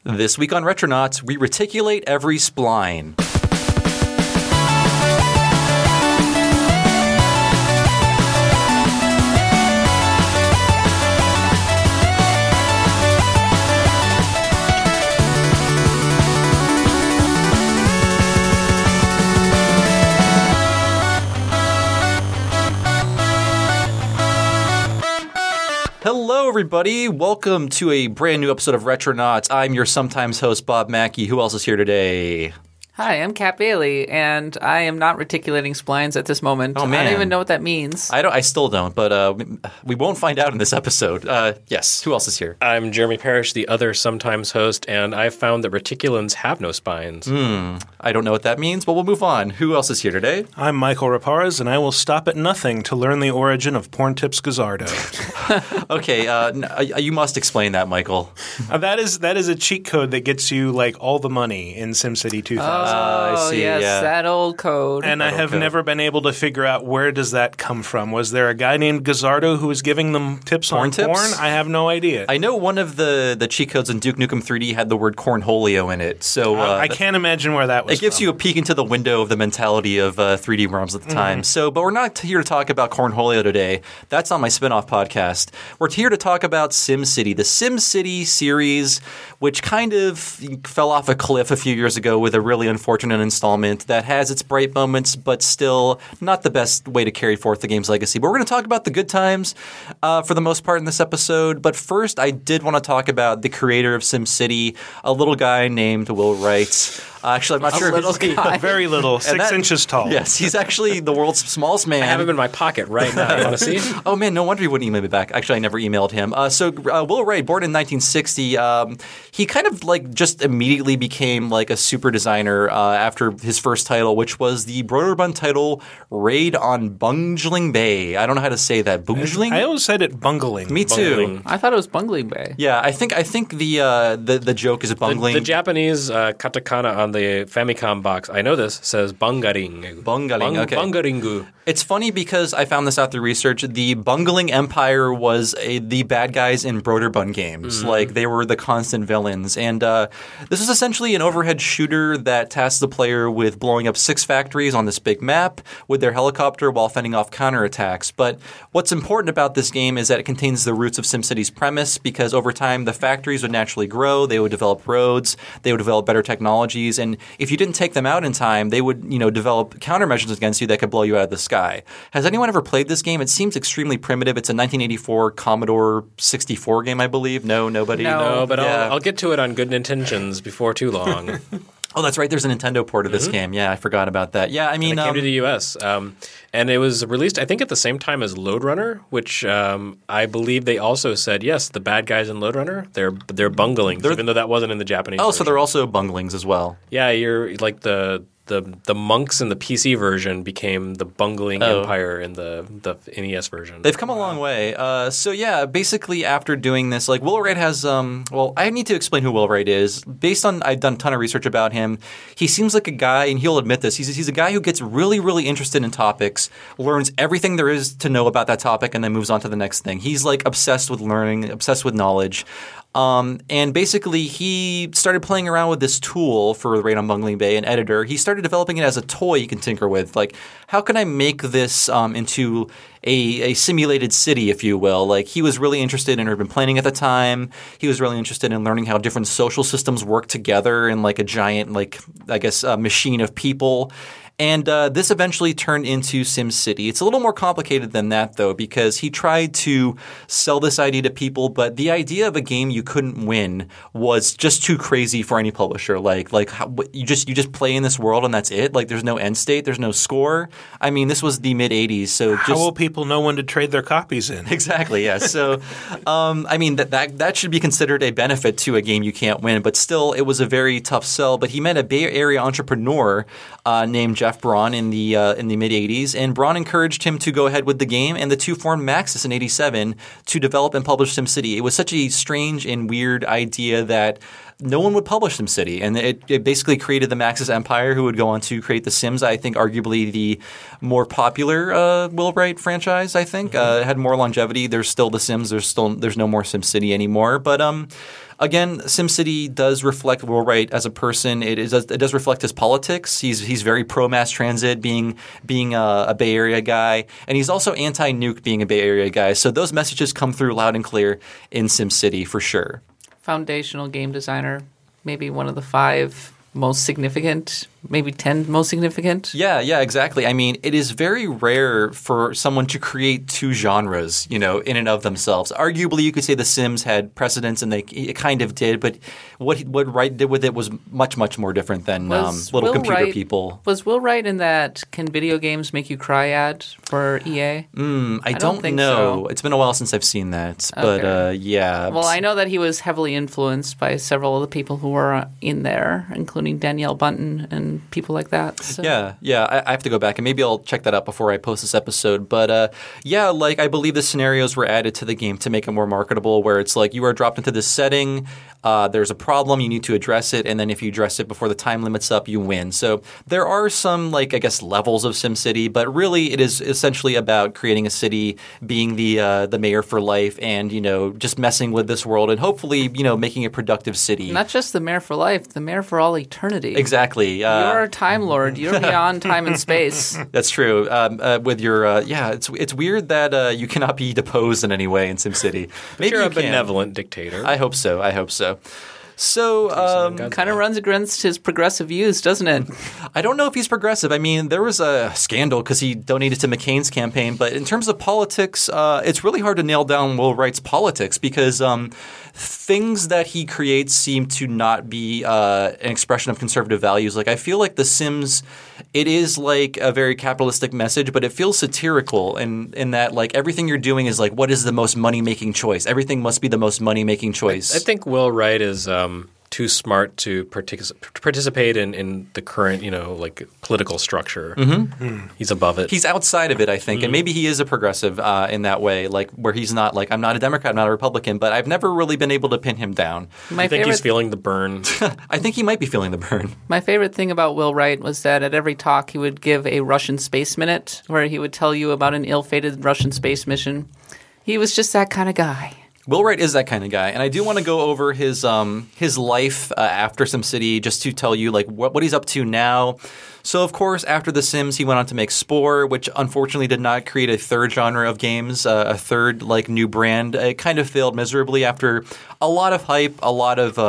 This week on Retronauts, we reticulate every spline. Hello, everybody. Welcome to a brand new episode of Retronauts. I'm your sometimes host, Bob Mackey. Who else is here today? Hi, I'm Kat Bailey, and I am not reticulating splines at this moment. Oh, man. I don't even know what that means. I still don't, but we won't find out in this episode. Yes, who else is here? I'm Jeremy Parrish, the other sometimes host, and I've found that reticulans have no spines. I don't know what that means, but we'll move on. Who else is here today? I'm Michael Raparez, and I will stop at nothing to learn the origin of Porntips Gazzardo. Okay, you must explain that, Michael. That is a cheat code that gets you like all the money in SimCity 2000. I see, yes, yeah. that old code. And I have never been able to figure out where does that come from. Was there a guy named Gazzardo who was giving them tips on tips? porn? I have no idea. I know one of the cheat codes in Duke Nukem 3D had the word cornholio in it, so I can't imagine where that was it gives from. you a peek into the window of the mentality of 3D ROMs at the time. But we're not here to talk about cornholio today. That's on my spin-off podcast. We're here to talk about SimCity, the SimCity series, which kind of fell off a cliff a few years ago with a really unfortunate installment that has its bright moments, but still not the best way to carry forth the game's legacy. But we're going to talk about the good times for the most part in this episode. But first, I did want to talk about the creator of SimCity, a little guy named Will Wright. Actually, I'm not sure little if he's guy. Very little, 6 inches tall. Yes, he's actually the world's smallest man. I have him in my pocket right now. You want to see? Oh, man, no wonder he wouldn't email me back. Actually, I never emailed him. Will Wright, born in 1960, he kind of like just immediately became like a super designer after his first title, which was the Broderbund title Raid on Bungling Bay. I don't know how to say that. Bungling? I always said it bungling. Me too. Bungling. I thought it was Bungling Bay. Yeah, I think the joke is bungling. The Japanese katakana on the Famicom box, I know this, says bungaring. Bungaring, okay. Bungaringu. It's funny because I found this out through research. The Bungling Empire was the bad guys in Broderbund games. Like, they were the constant villains. And this was essentially an overhead shooter that tasks the player with blowing up 6 factories on this big map with their helicopter while fending off counterattacks. But what's important about this game is that it contains the roots of SimCity's premise, because over time the factories would naturally grow, they would develop roads, they would develop better technologies, and if you didn't take them out in time, they would, develop countermeasures against you that could blow you out of the sky. Has anyone ever played this game? It seems extremely primitive. It's a 1984 Commodore 64 game, I believe. No, nobody? No. No, but Yeah. I'll get to it on good intentions before too long. Oh, that's right. There's a Nintendo port of this game. Yeah, I forgot about that. Yeah, I mean, It came to the U.S. And it was released, I think, at the same time as Lode Runner, which I believe they also said, yes, the bad guys in Lode Runner, they're bunglings, even though that wasn't in the Japanese oh, version. so they're also bunglings as well. Yeah, you're like the monks in the PC version became the bungling empire in the NES version. They've come a long way. So yeah, basically after doing this, like Will Wright has, I need to explain who Will Wright is. Based on, I've done a ton of research about him. He seems like a guy, and he'll admit this, he's a guy who gets really, really interested in topics, learns everything there is to know about that topic, and then moves on to the next thing. He's like obsessed with learning, obsessed with knowledge. And basically, he started playing around with this tool for Raid on Bungling Bay, an editor. He started developing it as a toy you can tinker with. Like, how can I make this into a simulated city, if you will? Like, he was really interested in urban planning at the time. He was really interested in learning how different social systems work together in like a giant, machine of people. And this eventually turned into SimCity. It's a little more complicated than that, though, because he tried to sell this idea to people, but the idea of a game you couldn't win was just too crazy for any publisher. You just play in this world and that's it. Like, there's no end state, there's no score. I mean, this was the mid '80s, so How will people know when to trade their copies in? Exactly, yeah. So, that should be considered a benefit to a game you can't win, but still, it was a very tough sell. But he met a Bay Area entrepreneur named Jeff Braun in the mid '80s, and Braun encouraged him to go ahead with the game, and the two formed Maxis in '87 to develop and publish SimCity. It was such a strange and weird idea that no one would publish SimCity, and it basically created the Maxis empire, who would go on to create The Sims. I think arguably the more popular Will Wright franchise. I think it had more longevity. There's still The Sims. There's no more SimCity anymore. But again, SimCity does reflect Will Wright as a person. It does reflect his politics. He's very pro mass transit, being a Bay Area guy, and he's also anti-nuke, being a Bay Area guy. So those messages come through loud and clear in SimCity for sure. Foundational game designer, maybe one of the 5 most significant, maybe 10 most significant. Yeah, exactly. I mean, it is very rare for someone to create 2 genres, in and of themselves. Arguably, you could say The Sims had precedence, and it kind of did, but what Wright did with it was much, much more different than Little Computer People. Was Will Wright in that "Can video games make you cry" ad for EA? I don't think know. so. It's been a while since I've seen that, but yeah. Well, I know that he was heavily influenced by several of the people who were in there, including Danielle Bunton and people like that. So. Yeah. I have to go back, and maybe I'll check that out before I post this episode. But I believe the scenarios were added to the game to make it more marketable, where it's like you are dropped into this setting, there's a problem, you need to address it, and then if you address it before the time limit's up, you win. So there are some, levels of SimCity, but really it is essentially about creating a city, being the mayor for life, and, just messing with this world, and hopefully, making a productive city. Not just the mayor for life, the mayor for all eternity. Exactly. You're a Time Lord. You're beyond time and space. That's true. With your it's weird that you cannot be deposed in any way in SimCity. Maybe you're a you can. benevolent dictator. I hope so. So kind of runs against his progressive views, doesn't it? I don't know if he's progressive. I mean, there was a scandal because he donated to McCain's campaign. But in terms of politics, it's really hard to nail down Will Wright's politics because things that he creates seem to not be an expression of conservative values. I feel like The Sims, it is a very capitalistic message, but it feels satirical in that everything you're doing is what is the most money-making choice? Everything must be the most money-making choice. I think Will Wright is too smart to participate in the current, political structure. Mm-hmm. He's above it. He's outside of it, I think, and maybe he is a progressive in that way, where he's not I'm not a Democrat, I'm not a Republican, but I've never really been able to pin him down. I think he's feeling the burn. I think he might be feeling the burn. My favorite thing about Will Wright was that at every talk he would give a Russian space minute where he would tell you about an ill-fated Russian space mission. He was just that kind of guy. Will Wright is that kind of guy, and I do want to go over his life after SimCity just to tell you what he's up to now. So, of course, after The Sims, he went on to make Spore, which unfortunately did not create a third genre of games, a third new brand. It kind of failed miserably after a lot of hype, a lot of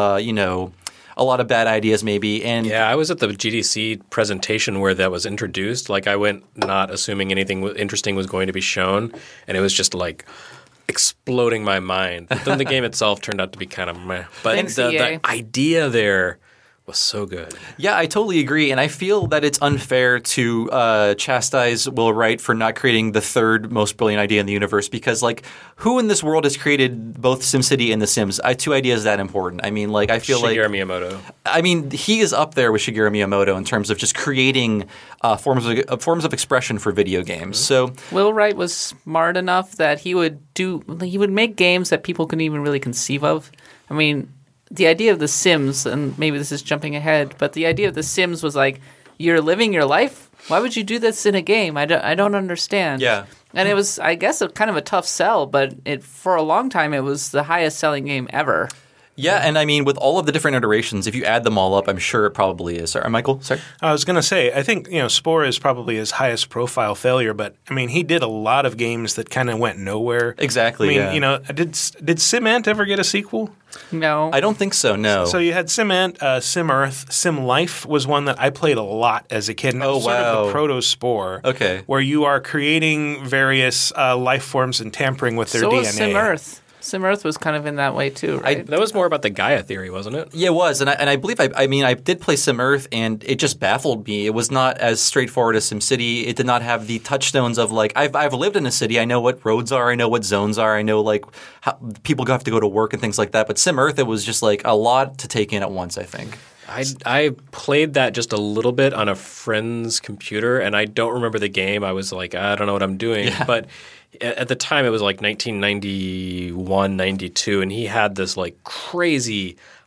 a lot of bad ideas maybe. And yeah, I was at the GDC presentation where that was introduced. I went not assuming anything interesting was going to be shown, and it was just exploding my mind. But then the game itself turned out to be kind of meh. But Thanks, the idea there was so good. Yeah, I totally agree. And I feel that it's unfair to chastise Will Wright for not creating the third most brilliant idea in the universe because, who in this world has created both SimCity and The Sims? 2 ideas that important. I mean, I feel Shigeru Miyamoto. I mean, he is up there with Shigeru Miyamoto in terms of just creating forms of expression for video games. So Will Wright was smart enough that he would make games that people couldn't even really conceive of. I mean, the idea of The Sims, and maybe this is jumping ahead, but the idea of The Sims was you're living your life? Why would you do this in a game? I don't understand. Yeah. And it was, I guess, kind of a tough sell, but for a long time it was the highest selling game ever. Yeah, and I mean, with all of the different iterations, if you add them all up, I'm sure it probably is. Sorry, Michael? Sorry? I was going to say, I think, Spore is probably his highest profile failure, but, I mean, he did a lot of games that kind of went nowhere. Exactly, I mean, did SimAnt ever get a sequel? No. I don't think so, no. So you had SimAnt, SimEarth, SimLife was one that I played a lot as a kid. And that was sort of the proto-Spore. Okay. Where you are creating various life forms and tampering with their DNA. So was SimEarth. SimEarth was kind of in that way too, right? That was more about the Gaia theory, wasn't it? Yeah, it was. And I believe I did play SimEarth, and it just baffled me. It was not as straightforward as SimCity. It did not have the touchstones of I've lived in a city. I know what roads are. I know what zones are. I know how people have to go to work and things like that. But SimEarth, it was just a lot to take in at once, I think. I played that just a little bit on a friend's computer, and I don't remember the game. I was I don't know what I'm doing. Yeah. But at the time, it was 1991, 92, and he had this crazy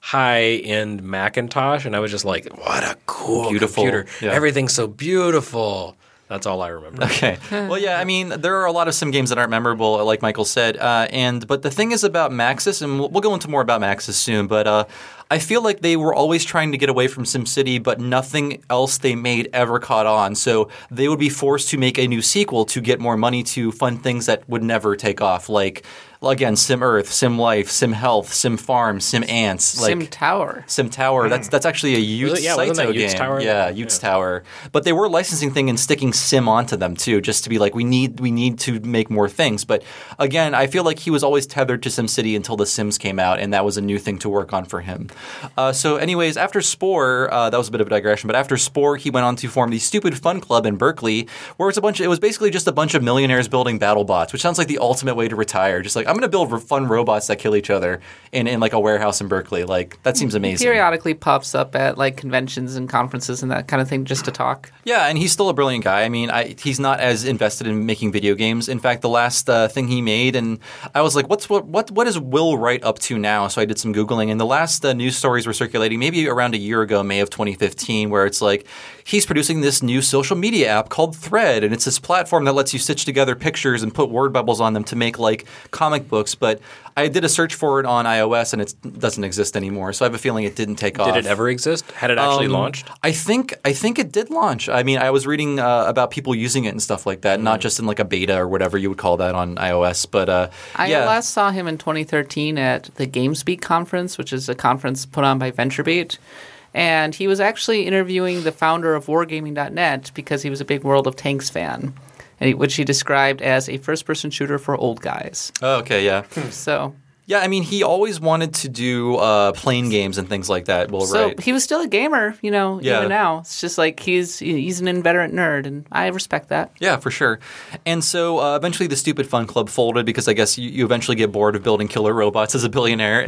high-end Macintosh, and I was just like, what a cool Beautiful. computer. Yeah. Everything's so beautiful. That's all I remember. Okay. Well, yeah, I mean, there are a lot of sim games that aren't memorable, like Michael said. But the thing is about Maxis, and we'll go into more about Maxis soon, but I feel like they were always trying to get away from SimCity, but nothing else they made ever caught on. So they would be forced to make a new sequel to get more money to fund things that would never take off, like, again, Sim Earth, Sim Life, Sim Health, Sim Farm, Sim Ants. Sim Tower. Sim Tower. That's actually a Utes wasn't that Saito Utes game. Tower? Yeah, Utes Tower. But they were licensing thing and sticking Sim onto them too, just to be like, we need to make more things. But again, I feel like he was always tethered to SimCity until The Sims came out, and that was a new thing to work on for him. So, anyways, after Spore, that was a bit of a digression. But after Spore, he went on to form the Stupid Fun Club in Berkeley, where it was basically just a bunch of millionaires building battle bots, which sounds like the ultimate way to retire. Just like, I'm going to build fun robots that kill each other in like a warehouse in Berkeley. Like, that seems amazing. Periodically pops up at like conventions and conferences and that kind of thing just to talk. Yeah, and he's still a brilliant guy. I mean, he's not as invested in making video games. In fact, the last thing he made, and I was like, what is Will Wright up to now? So I did some Googling, and the last news stories were circulating maybe around a year ago, May of 2015, where it's like he's producing this new social media app called Thread, and it's this platform that lets you stitch together pictures and put word bubbles on them to make like comic books. But I did a search for it on iOS, and it doesn't exist anymore. So I have a feeling it didn't take off. Did it ever exist? Had it actually launched? I think it did launch. I mean, I was reading about people using it and stuff like that, not just in like a beta or whatever you would call that on iOS. But I yeah. last saw him in 2013 at the GameSpeak conference, which is a conference put on by VentureBeat. And he was actually interviewing the founder of Wargaming.net because he was a big World of Tanks fan, which he described as a first-person shooter for old guys. Oh, okay, yeah. So Yeah, I mean, he always wanted to do plane games and things like that. Well, So right. he was still a gamer, Yeah. even now. It's just like he's an inveterate nerd, and I respect that. Yeah, for sure. And so eventually the Stupid Fun Club folded because I guess you eventually get bored of building killer robots as a billionaire.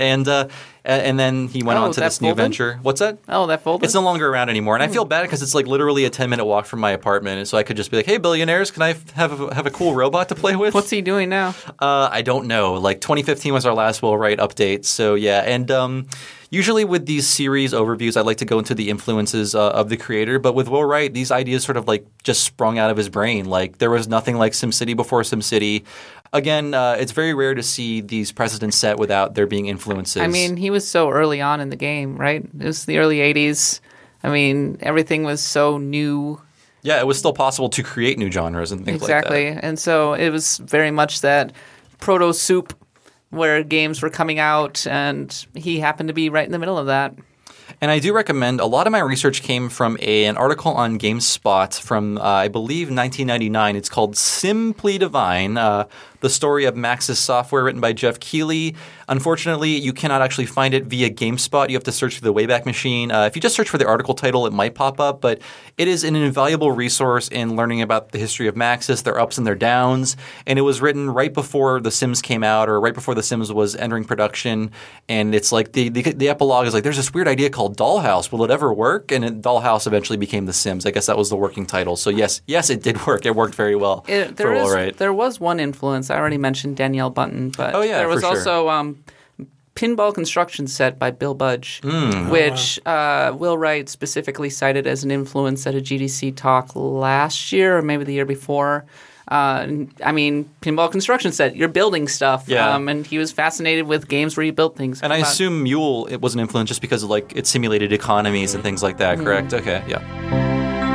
And then he went on to that this new folded? venture. What's that? Oh, that folded? It's no longer around anymore. And I feel bad because it's like literally a 10-minute walk from my apartment. And so I could just be like, hey, billionaires, can I have a cool robot to play with? What's he doing now? I don't know. Like 2015 was our last Will Wright update. So yeah, and usually with these series overviews, I like to go into the influences of the creator. But with Will Wright, these ideas sort of like just sprung out of his brain. Like there was nothing like SimCity before SimCity. Again, it's very rare to see these precedents set without there being influences. I mean, he was so early on in the game, right? It was the early 80s. I mean, everything was so new. Yeah, it was still possible to create new genres and things Exactly. like that. And so it was very much that proto-soup where games were coming out, and he happened to be right in the middle of that. And I do recommend, a lot of my research came from an article on GameSpot from, I believe, 1999. It's called Simply Divine, the story of Maxis Software, written by Jeff Keighley. Unfortunately, you cannot actually find it via GameSpot. You have to search for the Wayback Machine. If you just search for the article title, it might pop up, but it is an invaluable resource in learning about the history of Maxis, their ups and their downs. And it was written right before The Sims came out, or right before The Sims was entering production. And it's like the epilogue is like, there's this weird idea called Dollhouse. Will it ever work? And Dollhouse eventually became The Sims. I guess that was the working title. So yes, it did work. It worked very well for Will Wright. There was one influence. I already mentioned Danielle Button, but there was for sure. also Pinball Construction Set by Bill Budge, which Will Wright specifically cited as an influence at a GDC talk last year or maybe the year before. I mean, Pinball Construction Set, you're building stuff. Yeah. And he was fascinated with games where you built things. And I assume Mule, it was an influence just because of, like, it simulated economies and things like that, correct? Okay, yeah.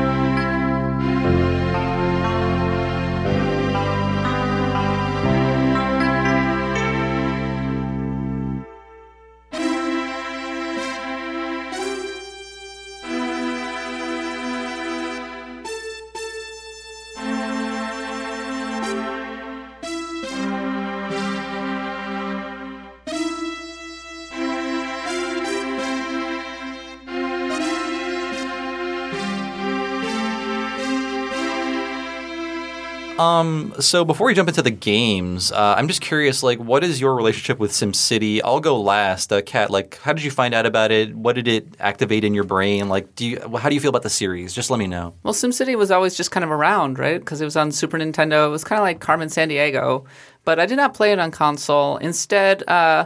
So before we jump into the games, I'm just curious, like, what is your relationship with SimCity? I'll go last. Kat, like, how did you find out about it? What did it activate in your brain? Like, how do you feel about the series? Just let me know. Well, SimCity was always just kind of around, right? Because it was on Super Nintendo. It was kind of like Carmen Sandiego. But I did not play it on console. Instead,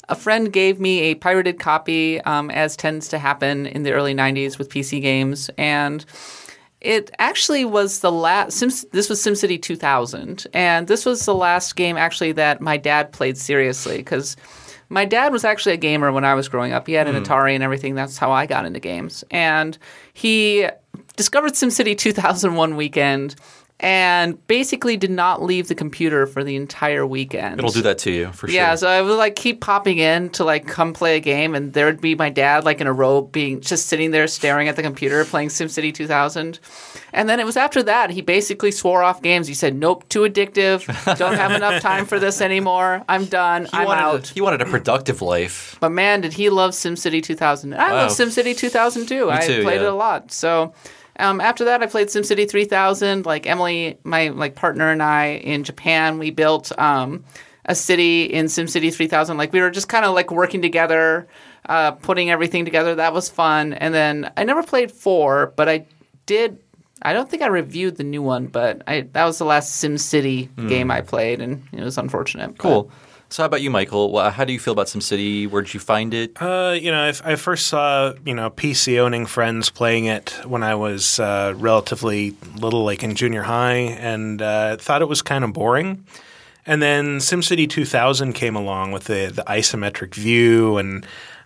a friend gave me a pirated copy, as tends to happen in the early 90s with PC games, and it actually was the last. This was SimCity 2000, and this was the last game actually that my dad played seriously, because my dad was actually a gamer when I was growing up. He had an Atari and everything. That's how I got into games, and he discovered SimCity 2001 weekend. And basically did not leave the computer for the entire weekend. It'll do that to you, for sure. Yeah, so I would like keep popping in to like come play a game, and there would be my dad like in a robe being just sitting there staring at the computer playing SimCity 2000. And then it was after that he basically swore off games. He said, "Nope, too addictive. Don't have enough time for this anymore. I'm done. I'm out." He wanted a productive life. But man, did he love SimCity 2000. I love SimCity 2000 too. I played it a lot. So after that, I played SimCity 3000. Like Emily, my partner, and I in Japan, we built a city in SimCity 3000. Like we were just kind of like working together, putting everything together. That was fun. And then I never played 4, but I did. I don't think I reviewed the new one, but that was the last SimCity game I played, and it was unfortunate. Cool. But So how about you, Michael? How do you feel about SimCity? Where did you find it? I first saw, PC owning friends playing it when I was relatively little, like in junior high, and thought it was kind of boring. And then SimCity 2000 came along with the isometric view, and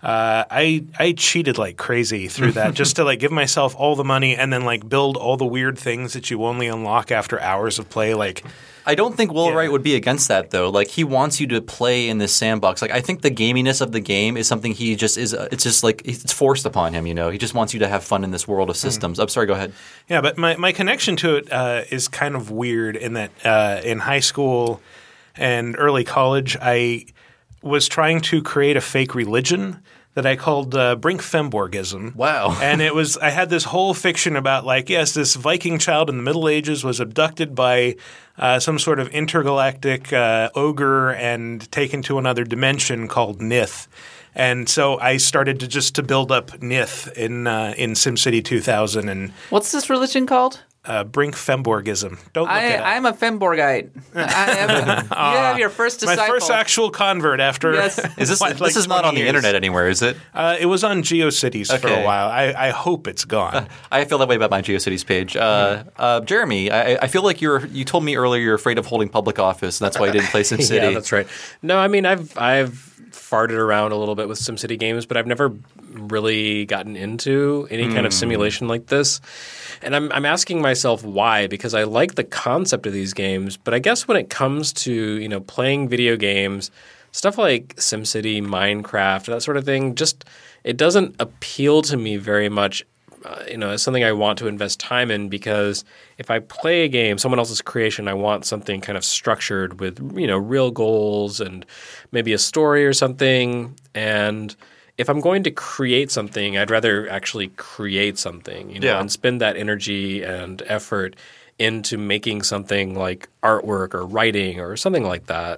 I cheated like crazy through that just to like give myself all the money and then like build all the weird things that you only unlock after hours of play, like – I don't think Will Wright would be against that, though. Like, he wants you to play in this sandbox. Like, I think the gaminess of the game is something he just is. It's just like it's forced upon him. He just wants you to have fun in this world of systems. I'm sorry. Go ahead. Yeah, but my connection to it is kind of weird in that in high school and early college, I was trying to create a fake religion that I called Brink-Femborgism. Wow. And I had this whole fiction about this Viking child in the Middle Ages was abducted by some sort of intergalactic ogre and taken to another dimension called Nith. And so I started to build up Nith in SimCity 2000. And what's this religion called? Brink-Femborgism. Don't look it up. I'm a Femborgite. You have your first disciple. My first actual convert after. Yes. This is not on the internet anywhere, is it? It was on GeoCities for a while. I hope it's gone. I feel that way about my GeoCities page. Jeremy, I feel like you told me earlier you're afraid of holding public office, and that's why you didn't play SimCity. Yeah, that's right. No, I mean I've farted around a little bit with SimCity games, but I've never really gotten into any kind of simulation like this. And I'm asking myself why, because I like the concept of these games, but I guess when it comes to, playing video games, stuff like SimCity, Minecraft, that sort of thing, just it doesn't appeal to me very much. As something I want to invest time in, because if I play a game, someone else's creation, I want something kind of structured with, real goals and maybe a story or something. And if I'm going to create something, I'd rather actually create something, and spend that energy and effort into making something like artwork or writing or something like that.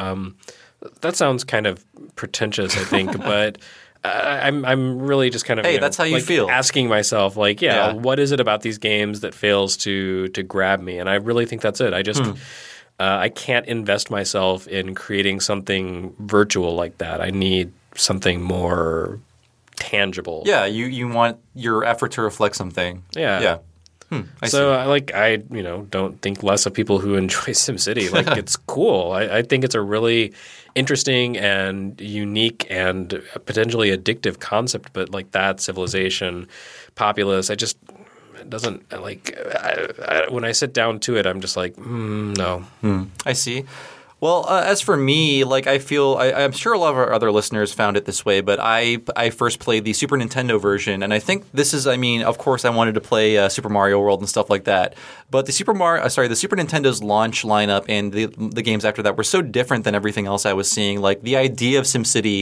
That sounds kind of pretentious, I think, but I'm really just kind of that's how you feel. Asking myself what is it about these games that fails to grab me? And I really think that's it. I just I can't invest myself in creating something virtual like that. I need something more tangible. Yeah, you want your effort to reflect something. Yeah. I see. I don't think less of people who enjoy SimCity. It's cool. I think it's a really interesting and unique and potentially addictive concept. But that civilization, populace, it doesn't when I sit down to it, I'm just like, no. I see. Well, as for me, I feel I'm sure a lot of our other listeners found it this way, but I first played the Super Nintendo version, and I think this is, of course, I wanted to play Super Mario World and stuff like that. But the Super Nintendo's launch lineup and the games after that were so different than everything else I was seeing. Like the idea of SimCity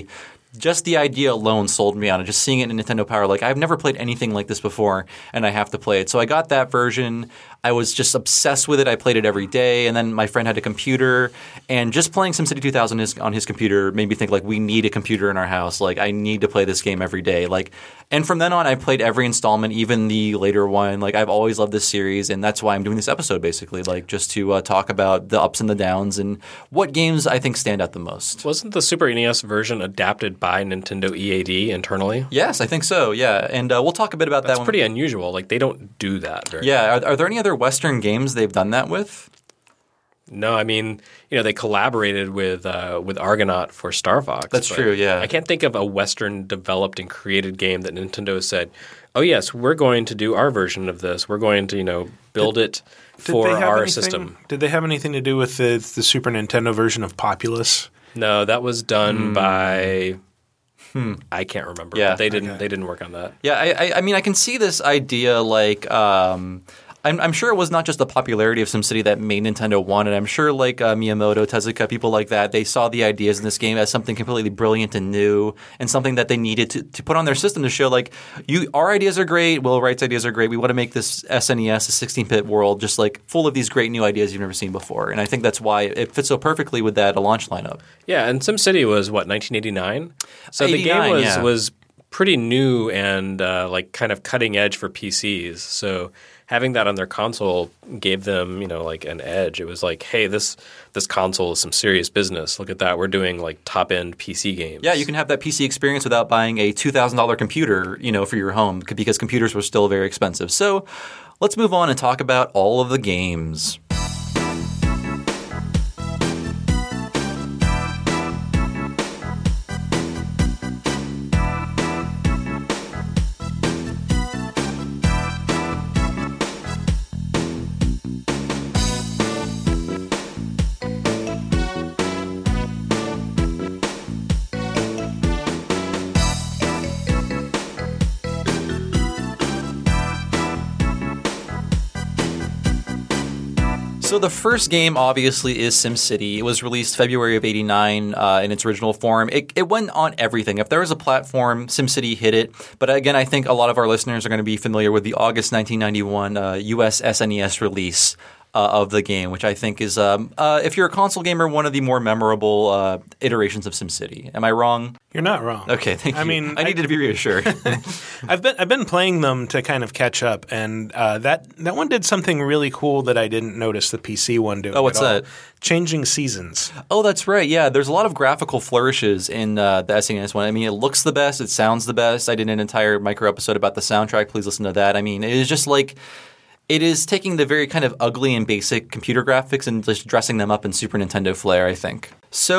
just the idea alone sold me on it. Just seeing it in Nintendo Power, like I've never played anything like this before, and I have to play it. So I got that version. I was just obsessed with it. I played it every day, and then my friend had a computer, and just playing SimCity 2000 on his computer made me think like we need a computer in our house. Like I need to play this game every day. Like, and from then on, I played every installment, even the later one. Like I've always loved this series, and that's why I'm doing this episode basically, like just to talk about the ups and the downs and what games I think stand out the most. Wasn't the Super NES version adapted by Nintendo EAD internally? Yes, I think so. Yeah, and we'll talk a bit about that. That's pretty unusual. Like they don't do that very Yeah, are there any other Western games they've done that with? No, I mean, they collaborated with Argonaut for Star Fox. That's true, yeah. I can't think of a Western developed and created game that Nintendo said, "Oh yes, we're going to do our version of this. We're going to, build it for our system." Did they have anything to do with the Super Nintendo version of Populous? No, that was done by I can't remember. Yeah, but they didn't work on that. Yeah, I mean, I can see this idea like I'm sure it was not just the popularity of SimCity that made Nintendo want it. I'm sure like Miyamoto, Tezuka, people like that, they saw the ideas in this game as something completely brilliant and new and something that they needed to put on their system to show like our ideas are great, Will Wright's ideas are great. We want to make this SNES, a 16-bit world, just like full of these great new ideas you've never seen before. And I think that's why it fits so perfectly with that launch lineup. Yeah, and SimCity was 1989? So the 89, game was pretty new and like kind of cutting edge for PCs. So having that on their console gave them, like an edge. It was like, hey, this console is some serious business. Look at that. We're doing like top-end PC games. Yeah, you can have that PC experience without buying a $2,000 computer, for your home because computers were still very expensive. So let's move on and talk about all of the games. So the first game, obviously, is SimCity. It was released February of '89 in its original form. It went on everything. If there was a platform, SimCity hit it. But again, I think a lot of our listeners are going to be familiar with the August 1991 US SNES release of the game, which I think is, if you're a console gamer, one of the more memorable iterations of SimCity. Am I wrong? You're not wrong. Okay, thank you. I mean, I needed to be reassured. I've been playing them to kind of catch up, and that one did something really cool that I didn't notice the PC one doing. Oh, what's that? Changing seasons. Oh, that's right. Yeah, there's a lot of graphical flourishes in the SNES one. I mean, it looks the best. It sounds the best. I did an entire micro episode about the soundtrack. Please listen to that. I mean, it is just like it is taking the very kind of ugly and basic computer graphics and just dressing them up in Super Nintendo flair, I think.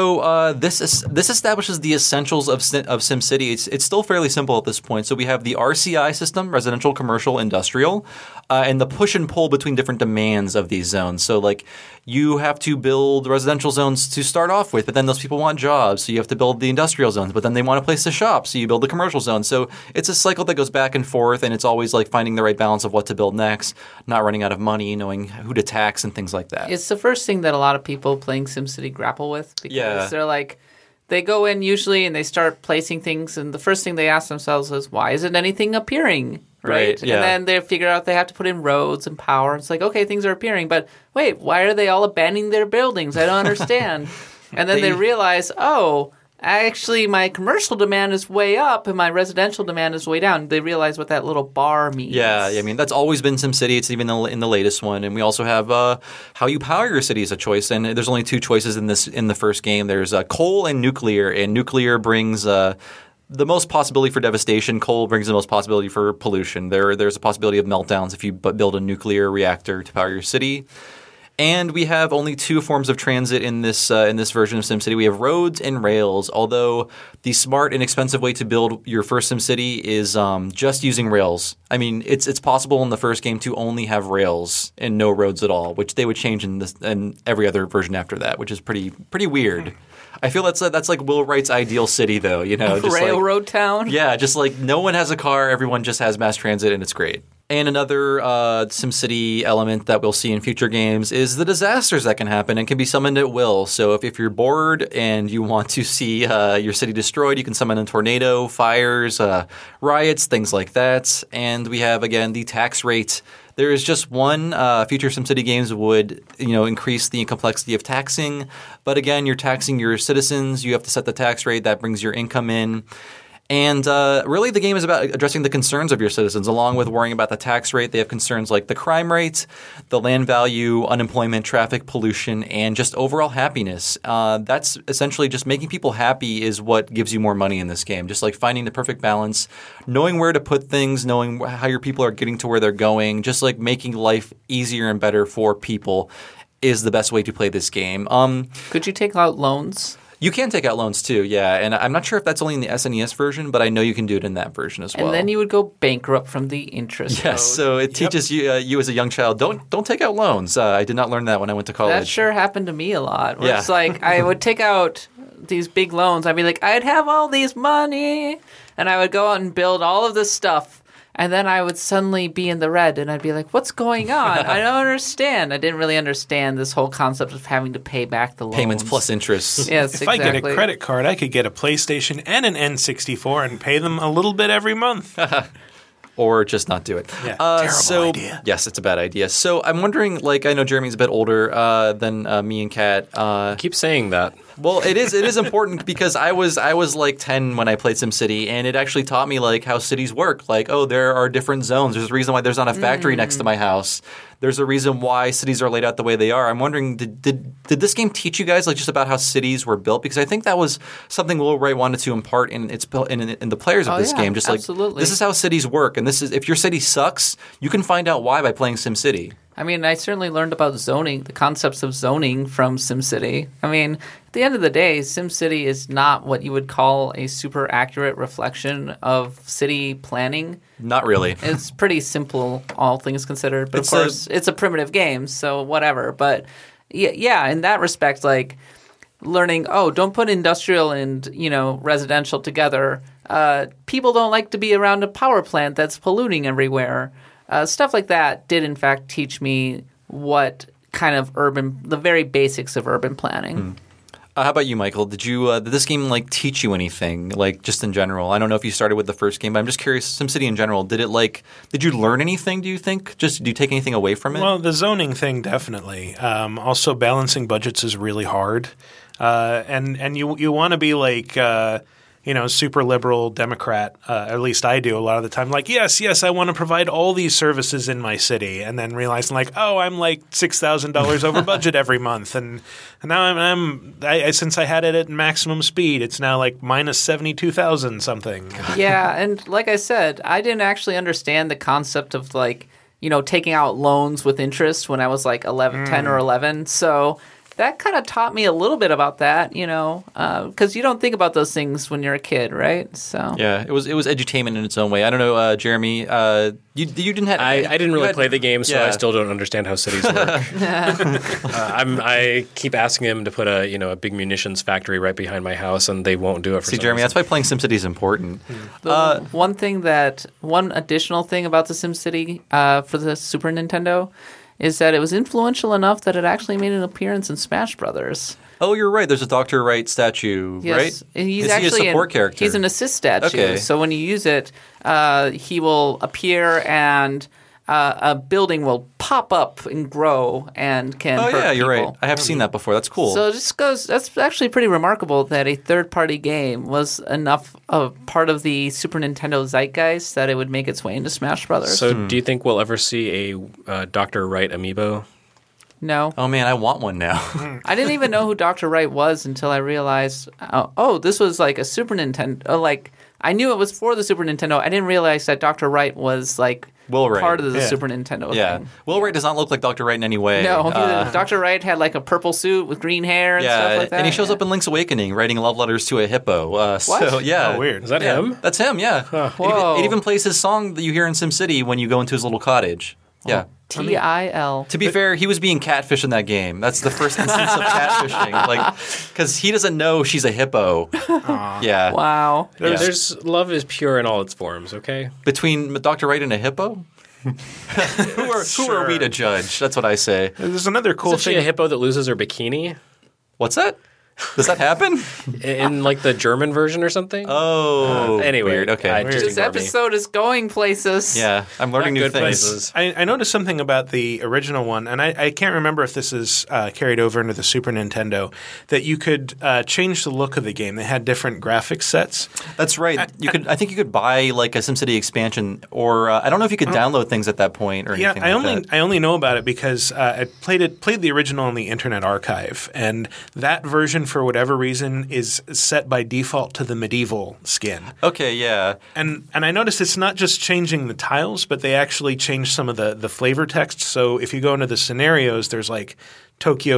So this establishes the essentials of SimCity. It's still fairly simple at this point. So we have the RCI system, residential, commercial, industrial, and the push and pull between different demands of these zones. So like you have to build residential zones to start off with, but then those people want jobs, so you have to build the industrial zones, but then they want a place to shop, so you build the commercial zone. So it's a cycle that goes back and forth, and it's always like finding the right balance of what to build next, not running out of money, knowing who to tax and things like that. It's the first thing that a lot of people playing SimCity grapple with because they're like, they go in usually and they start placing things, and the first thing they ask themselves is, why isn't anything appearing? Right? Yeah. And then they figure out they have to put in roads and power. It's like, okay, things are appearing, but wait, why are they all abandoning their buildings? I don't understand. And then they realize, oh, actually my commercial demand is way up and my residential demand is way down. They realize what that little bar means. Yeah, I mean, that's always been SimCity. It's even in the latest one. And we also have how you power your city as a choice. And there's only two choices in the first game. There's coal and nuclear. And nuclear brings the most possibility for devastation. Coal brings the most possibility for pollution. There's a possibility of meltdowns if you build a nuclear reactor to power your city. And we have only two forms of transit in this version of SimCity. We have roads and rails, although the smart and expensive way to build your first SimCity is just using rails. I mean, it's possible in the first game to only have rails and no roads at all, which they would change in every other version after that, which is pretty weird. I feel that's like Will Wright's ideal city, though. Just railroad town? Yeah, just like no one has a car, everyone just has mass transit, and it's great. And another SimCity element that we'll see in future games is the disasters that can happen and can be summoned at will. So if you're bored and you want to see your city destroyed, you can summon a tornado, fires, riots, things like that. And we have, again, the tax rate. There is just one future SimCity games would increase the complexity of taxing. But again, you're taxing your citizens. You have to set the tax rate. That brings your income in. And really, the game is about addressing the concerns of your citizens. Along with worrying about the tax rate, they have concerns like the crime rate, the land value, unemployment, traffic pollution, and just overall happiness. That's essentially just making people happy is what gives you more money in this game. Just like finding the perfect balance, knowing where to put things, knowing how your people are getting to where they're going, just like making life easier and better for people is the best way to play this game. Could you take out loans? You can take out loans too, yeah. And I'm not sure if that's only in the SNES version, but I know you can do it in that version as well. And then you would go bankrupt from the interest. Yes, so it teaches you as a young child, don't take out loans. I did not learn that when I went to college. That sure happened to me a lot. Where Yeah. It's like I would take out these big loans. I'd be like, I'd have all these money, and I would go out and build all of this stuff. And then I would suddenly be in the red, and I'd be like, what's going on? I don't understand. I didn't really understand this whole concept of having to pay back the loans. Payments plus interest. Yes, If exactly. I get a credit card, I could get a PlayStation and an N64 and pay them a little bit every month. Or just not do it. Yeah, terrible idea. Yes, it's a bad idea. So I'm wondering, I know Jeremy's a bit older than me and Kat. Keep saying that. Well, it is important because I was like 10 when I played SimCity, and it actually taught me how cities work. There are different zones. There's a reason why there's not a factory next to my house. There's a reason why cities are laid out the way they are. I'm wondering, did this game teach you guys just about how cities were built? Because I think that was something Will Wright wanted to impart in the players of this game. Just absolutely. This is how cities work, and this is if your city sucks, you can find out why by playing SimCity. I mean, I certainly learned about zoning, the concepts of zoning from SimCity. I mean, at the end of the day, SimCity is not what you would call a super accurate reflection of city planning. Not really. It's pretty simple, all things considered. But It's of course, it's a primitive game, so whatever. But yeah, in that respect, learning, don't put industrial and residential together. People don't like to be around a power plant that's polluting everywhere. Stuff like that did, in fact, teach me what kind of the very basics of urban planning. How about you, Michael? Did this game teach you anything, just in general? I don't know if you started with the first game, but I'm just curious. SimCity in general, did you learn anything? Do you think? Do you take anything away from it? Well, the zoning thing definitely. Also, balancing budgets is really hard, and you want to be super liberal Democrat, at least I do a lot of the time. Yes, I want to provide all these services in my city, and then realizing I'm $6,000 over budget every month, and now since I had it at maximum speed, it's now minus 72,000 something. Yeah, and like I said, I didn't actually understand the concept of taking out loans with interest when I was 10 or 11, so that kind of taught me a little bit about that, because you don't think about those things when you're a kid, right? So yeah, it was edutainment in its own way. I don't know, Jeremy. You didn't have. I didn't really play the game, so yeah. I still don't understand how cities work. I keep asking them to put a big munitions factory right behind my house, and they won't do it. For See, some Jeremy, reason. that's why playing SimCity is important. One additional thing about the SimCity for the Super Nintendo is that it was influential enough that it actually made an appearance in Smash Brothers. Oh, you're right. There's a Dr. Wright statue, Yes, right? he's Is actually he a support character? He's an assist statue. Okay. So when you use it, he will appear and a building will pop up and grow and can hurt yeah, you're people. right. I have seen that before. That's cool. So that's actually pretty remarkable that a third-party game was enough of part of the Super Nintendo zeitgeist that it would make its way into Smash Brothers. So do you think we'll ever see a Dr. Wright amiibo? No. Oh man, I want one now. I didn't even know who Dr. Wright was until I realized, this was a Super Nintendo. I knew it was for the Super Nintendo. I didn't realize that Dr. Wright was Will Wright. part of the Yeah. Super Nintendo Yeah, thing. Will Wright does not look like Dr. Wright in any way. No, Dr. Wright had a purple suit with green hair and stuff like that. and he shows up in Link's Awakening writing love letters to a hippo. So yeah, Oh, weird. Is that him? That's him. Yeah, Whoa. it even plays his song that you hear in SimCity when you go into his little cottage. Yeah. TIL. To be fair, he was being catfished in that game. That's the first instance of catfishing, because he doesn't know she's a hippo. Yeah, Wow. Yeah. There's love is pure in all its forms. Okay. Between Dr. Wright and a hippo. Who are we to judge? That's what I say. There's another cool Isn't she a thing. hippo that loses her bikini What's that? Does that happen? in like the German version or something? Oh, Anyway, weird. Okay. I just This ignore me. episode is going places. Yeah, I'm learning Not new good things. places. I noticed something about the original one, and I can't remember if this is carried over into the Super Nintendo, that you could change the look of the game. They had different graphics sets. That's right. I think you could buy like a SimCity expansion, or I don't know if you could download things at that point or Yeah, anything like that. I only know about it because I played the original on the Internet Archive, and that version, for whatever reason, is set by default to the medieval skin. Okay, yeah. And I noticed it's not just changing the tiles, but they actually change some of the flavor text. So if you go into the scenarios, there's like Tokyo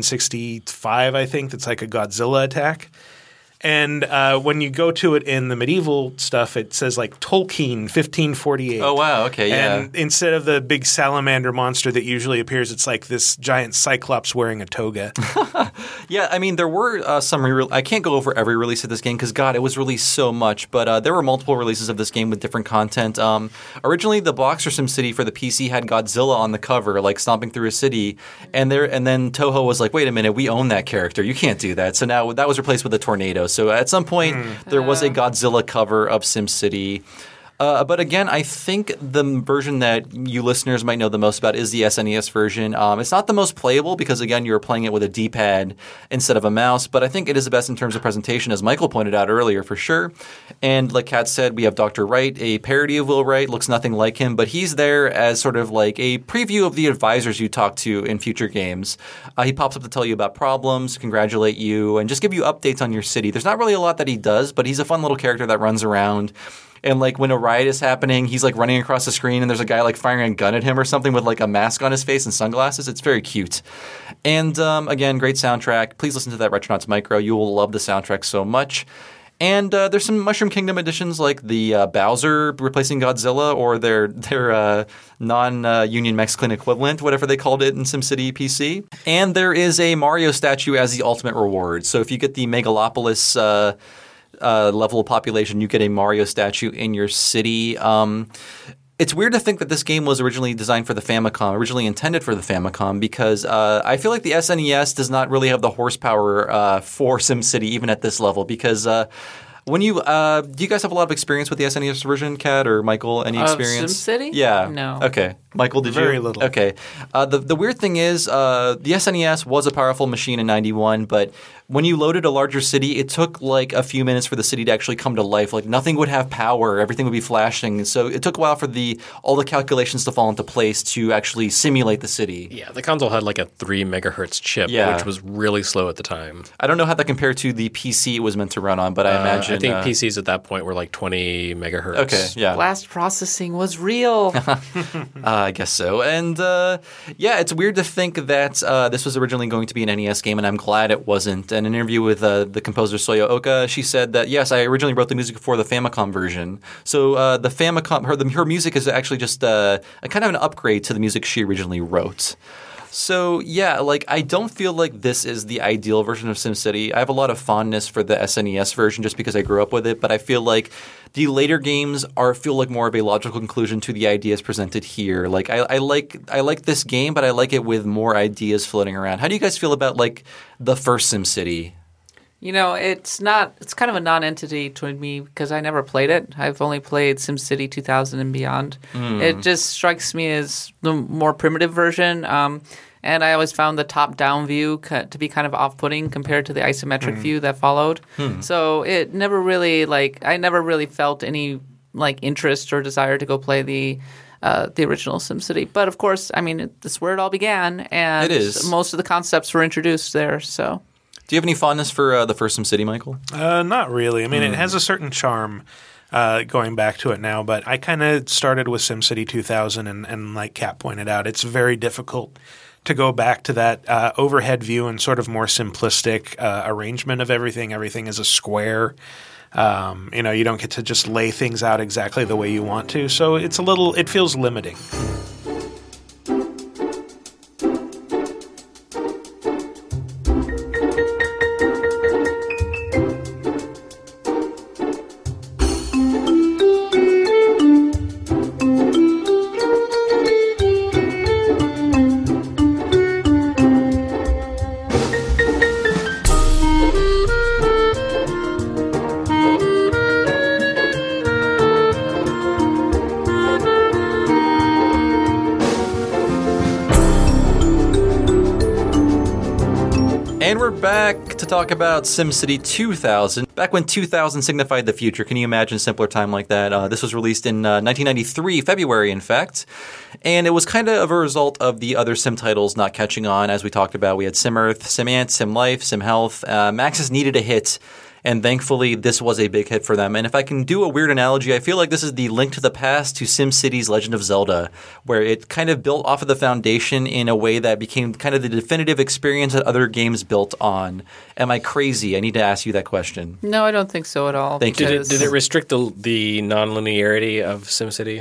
1965, I think, that's like a Godzilla attack. And when you go to it in the medieval stuff, it says like Tolkien 1548. Oh, wow. Okay, yeah. And instead of the big salamander monster that usually appears, it's like this giant cyclops wearing a toga. Yeah, I mean, there were some I can't go over every release of this game because, God, it was released so much. But there were multiple releases of this game with different content. Originally, the box for SimCity for the PC had Godzilla on the cover, like stomping through a city. And then Toho was like, wait a minute, we own that character. You can't do that. So now that was replaced with a tornado. So at some point, there was a Godzilla cover of SimCity. But again, I think the version that you listeners might know the most about is the SNES version. It's not the most playable because, again, you're playing it with a D-pad instead of a mouse. But I think it is the best in terms of presentation, as Michael pointed out earlier, for sure. And like Kat said, we have Dr. Wright, a parody of Will Wright. Looks nothing like him, but he's there as sort of like a preview of the advisors you talk to in future games. He pops up to tell you about problems, congratulate you, and just give you updates on your city. There's not really a lot that he does, but he's a fun little character that runs around. And like when a riot is happening, he's like running across the screen and there's a guy like firing a gun at him or something with like a mask on his face and sunglasses. It's very cute. And again, great soundtrack. Please listen to that Retronauts Micro. You will love the soundtrack so much. And there's some Mushroom Kingdom editions like the Bowser replacing Godzilla or their non-Union Mexican equivalent, whatever they called it in SimCity PC. And there is a Mario statue as the ultimate reward. So if you get the Megalopolis level of population, you get a Mario statue in your city. It's weird to think that this game was originally designed for the Famicom, originally intended for the Famicom, because I feel like the SNES does not really have the horsepower for SimCity, even at this level. Because when you do you guys have a lot of experience with the SNES version, Kat or Michael? Any experience? SimCity? Yeah. No. Okay. Michael, did you? Very little. Okay. The weird thing is the SNES was a powerful machine in 91, but when you loaded a larger city, it took like a few minutes for the city to actually come to life. Like nothing would have power, everything would be flashing. So it took a while for all the calculations to fall into place to actually simulate the city. Yeah, the console had like a 3 megahertz chip, Yeah. which was really slow at the time. I don't know how that compared to the PC it was meant to run on, but I imagine I think PCs at that point were like 20 megahertz. Okay, yeah. Blast processing was real. I guess so. And yeah, it's weird to think that this was originally going to be an NES game, and I'm glad it wasn't. In an interview with the composer Soyo Oka, she said that, yes, I originally wrote the music for the Famicom version. So the Famicom, her music is actually just a kind of an upgrade to the music she originally wrote. So yeah, like I don't feel like this is the ideal version of SimCity. I have a lot of fondness for the SNES version just because I grew up with it, but I feel like the later games feel like more of a logical conclusion to the ideas presented here. Like I like this game, but I like it with more ideas floating around. How do you guys feel about like the first SimCity? You know, it's kind of a non-entity to me because I never played it. I've only played SimCity 2000 and beyond. It just strikes me as the more primitive version. And I always found the top-down view to be kind of off-putting compared to the isometric view that followed. So it never really I never really felt any like interest or desire to go play the original SimCity. But of course, I mean, that's where it all began, and It is. most of the concepts were introduced there. So. Do you have any fondness for the first SimCity, Michael? Not really. I mean, it has a certain charm going back to it now, but I kind of started with SimCity 2000, and like Kat pointed out, it's very difficult to go back to that overhead view and sort of more simplistic arrangement of everything. Everything is a square. You know, you don't get to just lay things out exactly the way you want to, so it feels limiting. And we're back to talk about SimCity 2000. Back when 2000 signified the future. Can you imagine a simpler time like that? This was released in 1993, February, in fact. And it was kind of a result of the other Sim titles not catching on. As we talked about, we had SimEarth, SimAnt, SimLife, SimHealth. Maxis needed a hit. And thankfully, this was a big hit for them. And if I can do a weird analogy, I feel like this is the Link to the Past to SimCity's Legend of Zelda, where it kind of built off of the foundation in a way that became kind of the definitive experience that other games built on. Am I crazy? I need to ask you that question. No, I don't think so at all. Thank you. Did it restrict the non-linearity of SimCity?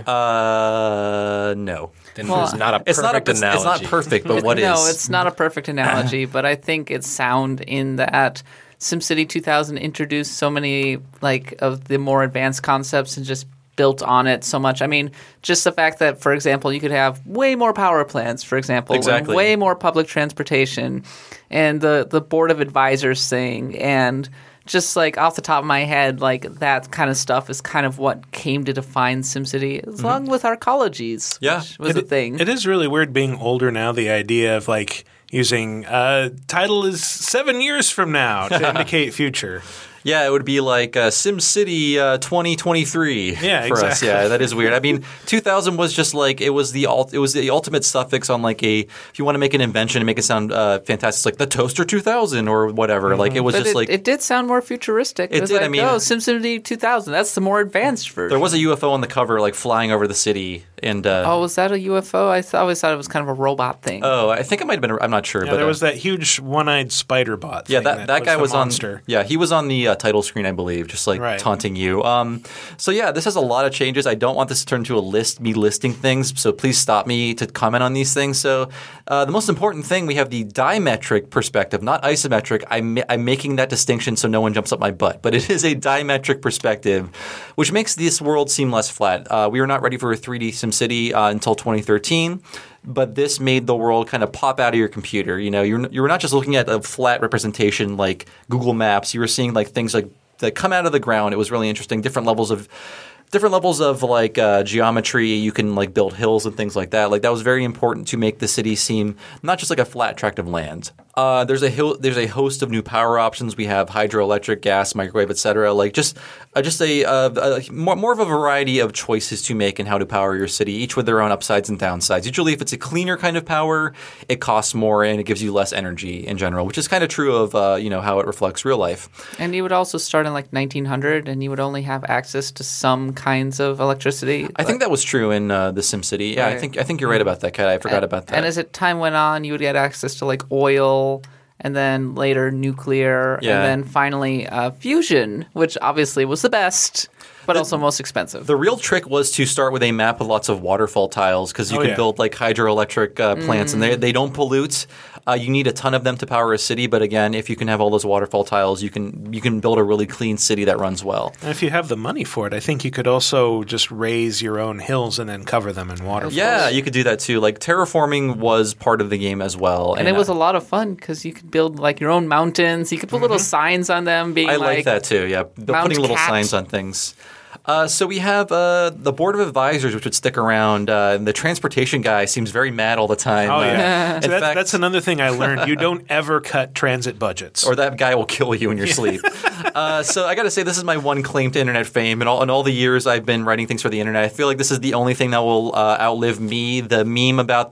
No. Then it's not a perfect analogy. It's not perfect, but what is? No, it's not a perfect analogy, but I think it's sound in that SimCity 2000 introduced so many of the more advanced concepts and just built on it so much. I mean, just the fact that, for example, you could have way more power plants, for example, exactly. and way more public transportation, and the board of advisors thing, and just off the top of my head, that kind of stuff is kind of what came to define SimCity, along with arcologies, which was a thing. It is really weird being older now, the idea of using title is 7 years from now to indicate future. Yeah, it would be like SimCity 2023 Yeah, for exactly. us. Yeah, that is weird. I mean, 2000 was just it was the ultimate suffix on if you want to make an invention and make it sound fantastic, the Toaster 2000 or whatever. Mm-hmm. It was but just it did sound more futuristic. It was did. I mean, SimCity 2000. That's the more advanced version. There was a UFO on the cover, flying over the city, and was that a UFO? I always thought it was kind of a robot thing. Oh, I think it might have been. I'm not sure. Yeah, but there was that huge one-eyed spider bot. Yeah, thing that guy was the on. monster. Yeah, he was on the title screen, I believe, just Right. taunting you. So yeah, this has a lot of changes. I don't want this to turn into me listing things. So please stop me to comment on these things. So the most important thing, we have the dimetric perspective, not isometric. I'm making that distinction so no one jumps up my butt, but it is a dimetric perspective, which makes this world seem less flat. We were not ready for a 3D SimCity until 2013. But this made the world kind of pop out of your computer. You were not just looking at a flat representation like Google Maps. You were seeing things that come out of the ground. It was really interesting. Different levels of geometry. You can build hills and things like that. That was very important to make the city seem not just like a flat tract of land. There's a host of new power options. We have hydroelectric, gas, microwave, etc. Just more of a variety of choices to make in how to power your city, each with their own upsides and downsides. Usually, if it's a cleaner kind of power, it costs more and it gives you less energy in general, which is kind of true of how it reflects real life. And you would also start in 1900, and you would only have access to some kinds of electricity. I think that was true in the SimCity. Yeah, Right. I think you're right about that, Kat. I forgot about that. And as time went on, you would get access to oil, and then later nuclear, Yeah. and then finally fusion, which obviously was the best, but also most expensive. The real trick was to start with a map with lots of waterfall tiles because you can build hydroelectric plants and they don't pollute. You need a ton of them to power a city, but again, if you can have all those waterfall tiles, you can build a really clean city that runs well. And if you have the money for it, I think you could also just raise your own hills and then cover them in waterfalls. Yeah, you could do that too. Terraforming was part of the game as well. And it was a lot of fun because you could build your own mountains. You could put little signs on them being I like that too, yeah. Putting little Cat. signs on things. So we have the board of advisors, which would stick around. And the transportation guy seems very mad all the time. Oh, yeah. So in fact, that's another thing I learned. You don't ever cut transit budgets. or that guy will kill you in your sleep. So I got to say, this is my one claim to internet fame. In all the years I've been writing things for the internet, I feel like this is the only thing that will outlive me. The meme about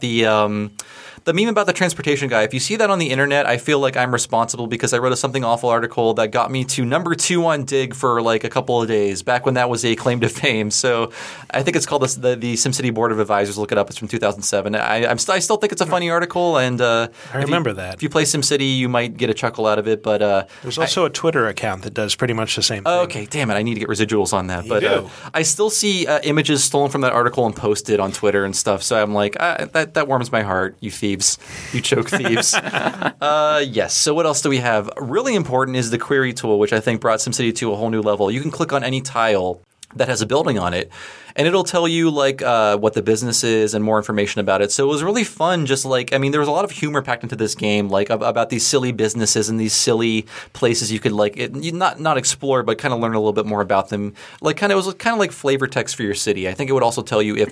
the transportation guy. If you see that on the internet, I feel like I'm responsible because I wrote a something awful article that got me to number 2 on Dig for a couple of days back when that was a claim to fame. So I think it's called the SimCity Board of Advisors. Look it up. It's from 2007. I still think it's a funny article. And I remember that. If you play SimCity, you might get a chuckle out of it. But there's also a Twitter account that does pretty much the same thing. Okay, damn it. I need to get residuals on that. But do. I still see images stolen from that article and posted on Twitter and stuff. So I'm like, that warms my heart, you thieves. You choke thieves. Yes. So what else do we have? Really important is the query tool, which I think brought SimCity to a whole new level. You can click on any tile that has a building on it, and it'll tell you like what the business is and more information about it. So it was really fun. Just like, I mean, there was a lot of humor packed into this game, like about these silly businesses and these silly places you could like not explore, but kind of learn a little bit more about them. Like it was kind of like flavor text for your city. I think it would also tell you if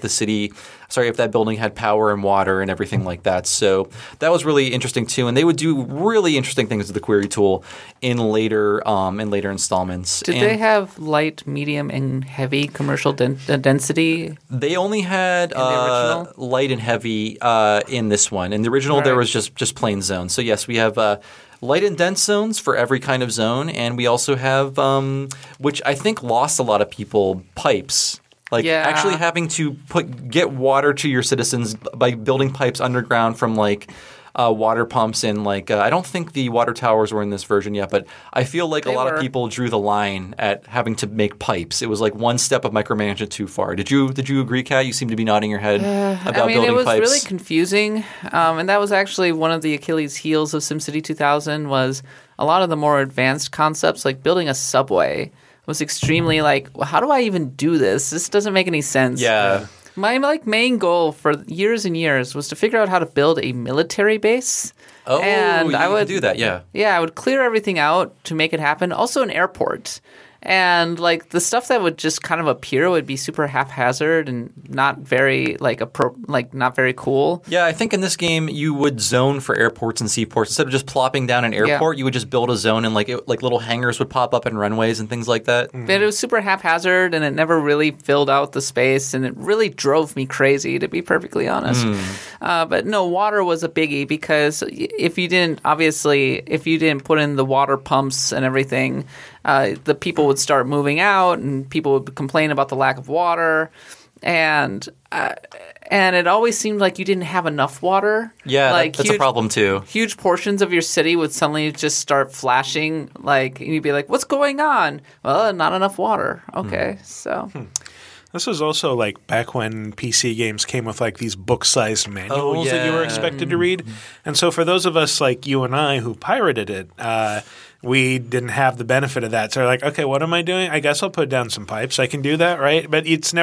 if that building had power and water and everything like that. So that was really interesting too. And they would do really interesting things with the query tool in later installments. Did they have light, medium, and heavy commercial density? They only had the original? light and heavy in this one. In the original, there was just plain zones. So yes, we have light and dense zones for every kind of zone, and we also have, which I think lost a lot of people, pipes. Like actually having to get water to your citizens by building pipes underground from like water pumps and like I don't think the water towers were in this version yet, but I feel like a lot of people drew the line at having to make pipes. It was like one step of micromanagement too far. Did you agree, Kat? You seem to be nodding your head about building pipes. It was really confusing, and that was actually one of the Achilles' heels of SimCity 2000 was a lot of the more advanced concepts, like building a subway. Was extremely like, well, how do I even do this? This doesn't make any sense. Yeah. My main goal for years and years was to figure out how to build a military base. Oh, and I would do that, yeah. Yeah, I would clear everything out to make it happen. Also an airport. And like the stuff that would just kind of appear would be super haphazard and not very not very cool. Yeah, I think in this game you would zone for airports and seaports instead of just plopping down an airport. You would just build a zone and like little hangars would pop up and runways and things like that. But it was super haphazard and it never really filled out the space and it really drove me crazy, to be perfectly honest. But no, water was a biggie because if you didn't put in the water pumps and everything, the people would start moving out, and people would complain about the lack of water, and it always seemed like you didn't have enough water. Yeah, like that's a problem too. Huge portions of your city would suddenly just start flashing, and you'd be like, "What's going on?" Well, not enough water. Okay, so. This was also like back when PC games came with like these book-sized manuals that you were expected to read. And so for those of us like you and I who pirated it, we didn't have the benefit of that. So we're like, okay, what am I doing? I guess I'll put down some pipes. I can do that, right? But it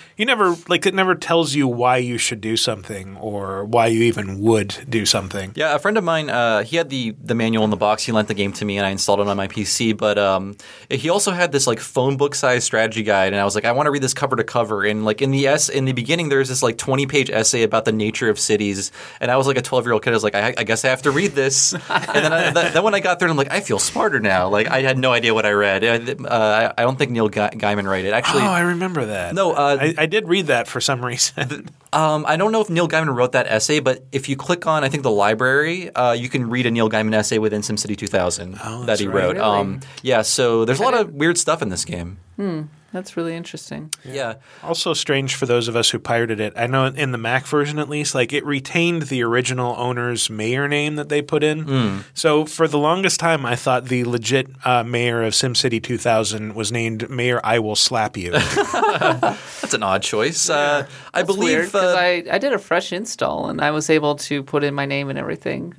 never tells you why you should do something or why you even would do something. Yeah, a friend of mine, he had the manual in the box. He lent the game to me and I installed it on my PC. But he also had this like phone book size strategy guide, and I was like, I want to read this cover to cover. And like in the beginning, there's this like 20-page essay about the nature of cities, and I was like a 12-year-old kid. I was like, I guess I have to read this. And then when I got there, I'm like, I feel smarter now. Like I had no idea what I read. I don't think Neil Gaiman wrote it. Actually, I remember that. No, I did read that for some reason. I don't know if Neil Gaiman wrote that essay, but if you click on, I think, the library, you can read a Neil Gaiman essay within SimCity 2000 that he wrote. Really? Yeah, so there's a lot of weird stuff in this game. That's really interesting. Yeah. Also strange for those of us who pirated it. I know in the Mac version at least, like it retained the original owner's mayor name that they put in. So for the longest time, I thought the legit mayor of SimCity 2000 was named Mayor I Will Slap You. That's an odd choice. I believe because I did a fresh install and I was able to put in my name and everything.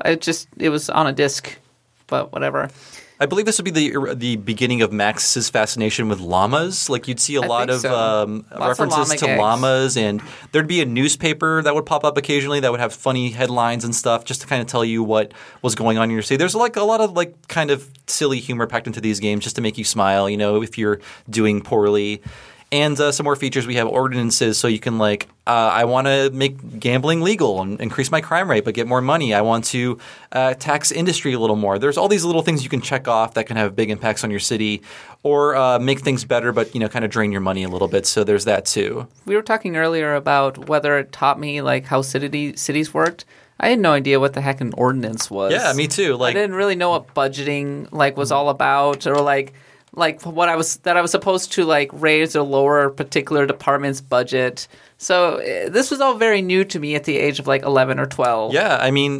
It was on a disk, but whatever. I believe this would be the beginning of Max's fascination with llamas. Like you'd see a lot of references to llamas, and there'd be a newspaper that would pop up occasionally that would have funny headlines and stuff, just to kind of tell you what was going on in your city. There's like a lot of like kind of silly humor packed into these games, just to make you smile, if you're doing poorly. And some more features. We have ordinances, so you can I want to make gambling legal and increase my crime rate but get more money. I want to tax industry a little more. There's all these little things you can check off that can have big impacts on your city or make things better but, kind of drain your money a little bit. So there's that too. We were talking earlier about whether it taught me how cities worked. I had no idea what the heck an ordinance was. Yeah, me too. I didn't really know what budgeting was all about, or what I was supposed to raise or lower a particular department's budget. So this was all very new to me at the age of 11 or 12. Yeah, I mean,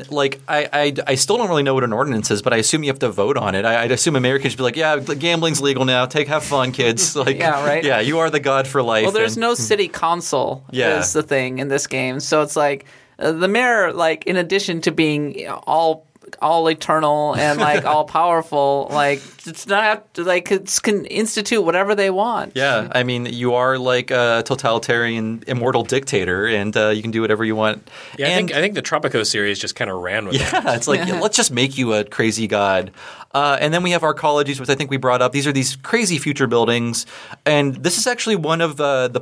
I still don't really know what an ordinance is, but I assume you have to vote on it. I'd assume Americans should be like, yeah, gambling's legal now. Have fun, kids. Yeah, right. Yeah, you are the god for life. Well, there's no city council. Is the thing in this game. So it's the mayor, in addition to being all like all eternal and like all powerful. Like it's not like it can institute whatever they want. Yeah, I mean, you are like a totalitarian, immortal dictator, and you can do whatever you want. Yeah, and, I think the Tropico series just kind of ran with that. Yeah, it's like, let's just make you a crazy god. And then we have arcologies, which I think we brought up. These are these crazy future buildings. And this is actually one of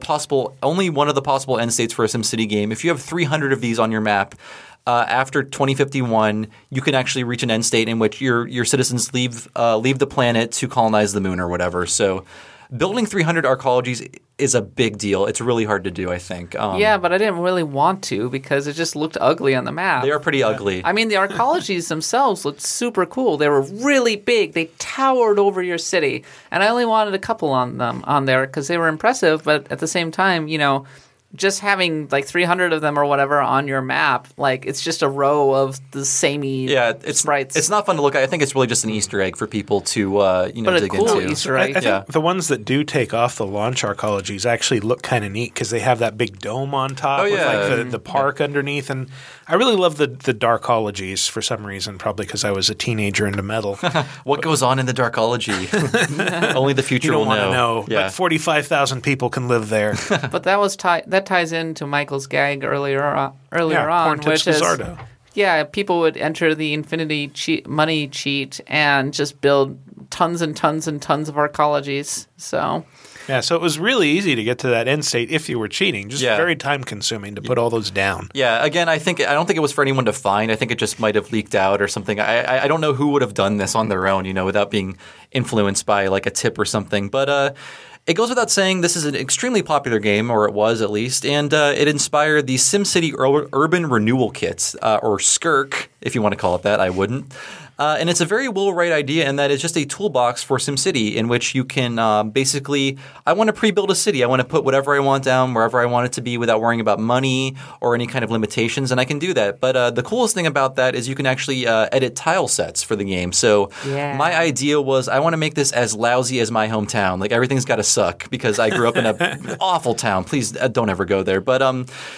only one of the possible end states for a SimCity game. If you have 300 of these on your map, after 2051, you can actually reach an end state in which your citizens leave the planet to colonize the moon or whatever. So building 300 arcologies is a big deal. It's really hard to do, I think. Yeah, but I didn't really want to because it just looked ugly on the map. They are pretty ugly. I mean, the arcologies themselves looked super cool. They were really big. They towered over your city. And I only wanted a couple on there because they were impressive. But at the same time, just having like 300 of them or whatever on your map, like it's just a row of the samey sprites. It's not fun to look at. I think it's really just an Easter egg for people to but dig a cool into. Easter egg. I think the ones that do take off the launch arcologies actually look kind of neat because they have that big dome on top with like the park underneath. And I really love the darkologies for some reason, probably because I was a teenager into metal. What goes on in the darkology? Only the future You don't will want to know. Yeah. But 45,000 people can live there. But that ties into Michael's gag earlier on, porn tips which to is Zardo. Yeah, people would enter the infinity money cheat and just build tons and tons and tons of arcologies. So it was really easy to get to that end state if you were cheating. Just very time consuming to put all those down. Yeah, again, I don't think it was for anyone to find. I think it just might have leaked out or something. I don't know who would have done this on their own, without being influenced by like a tip or something. But it goes without saying this is an extremely popular game, or it was at least, and it inspired the SimCity Urban Renewal Kit, or SCURK, if you want to call it that. I wouldn't. And it's a very Will Wright idea in that it's just a toolbox for SimCity in which you can basically – I want to pre-build a city. I want to put whatever I want down wherever I want it to be without worrying about money or any kind of limitations, and I can do that. But the coolest thing about that is you can actually edit tile sets for the game. So my idea was I want to make this as lousy as my hometown. Like everything's got to suck because I grew up in an awful town. Please don't ever go there. But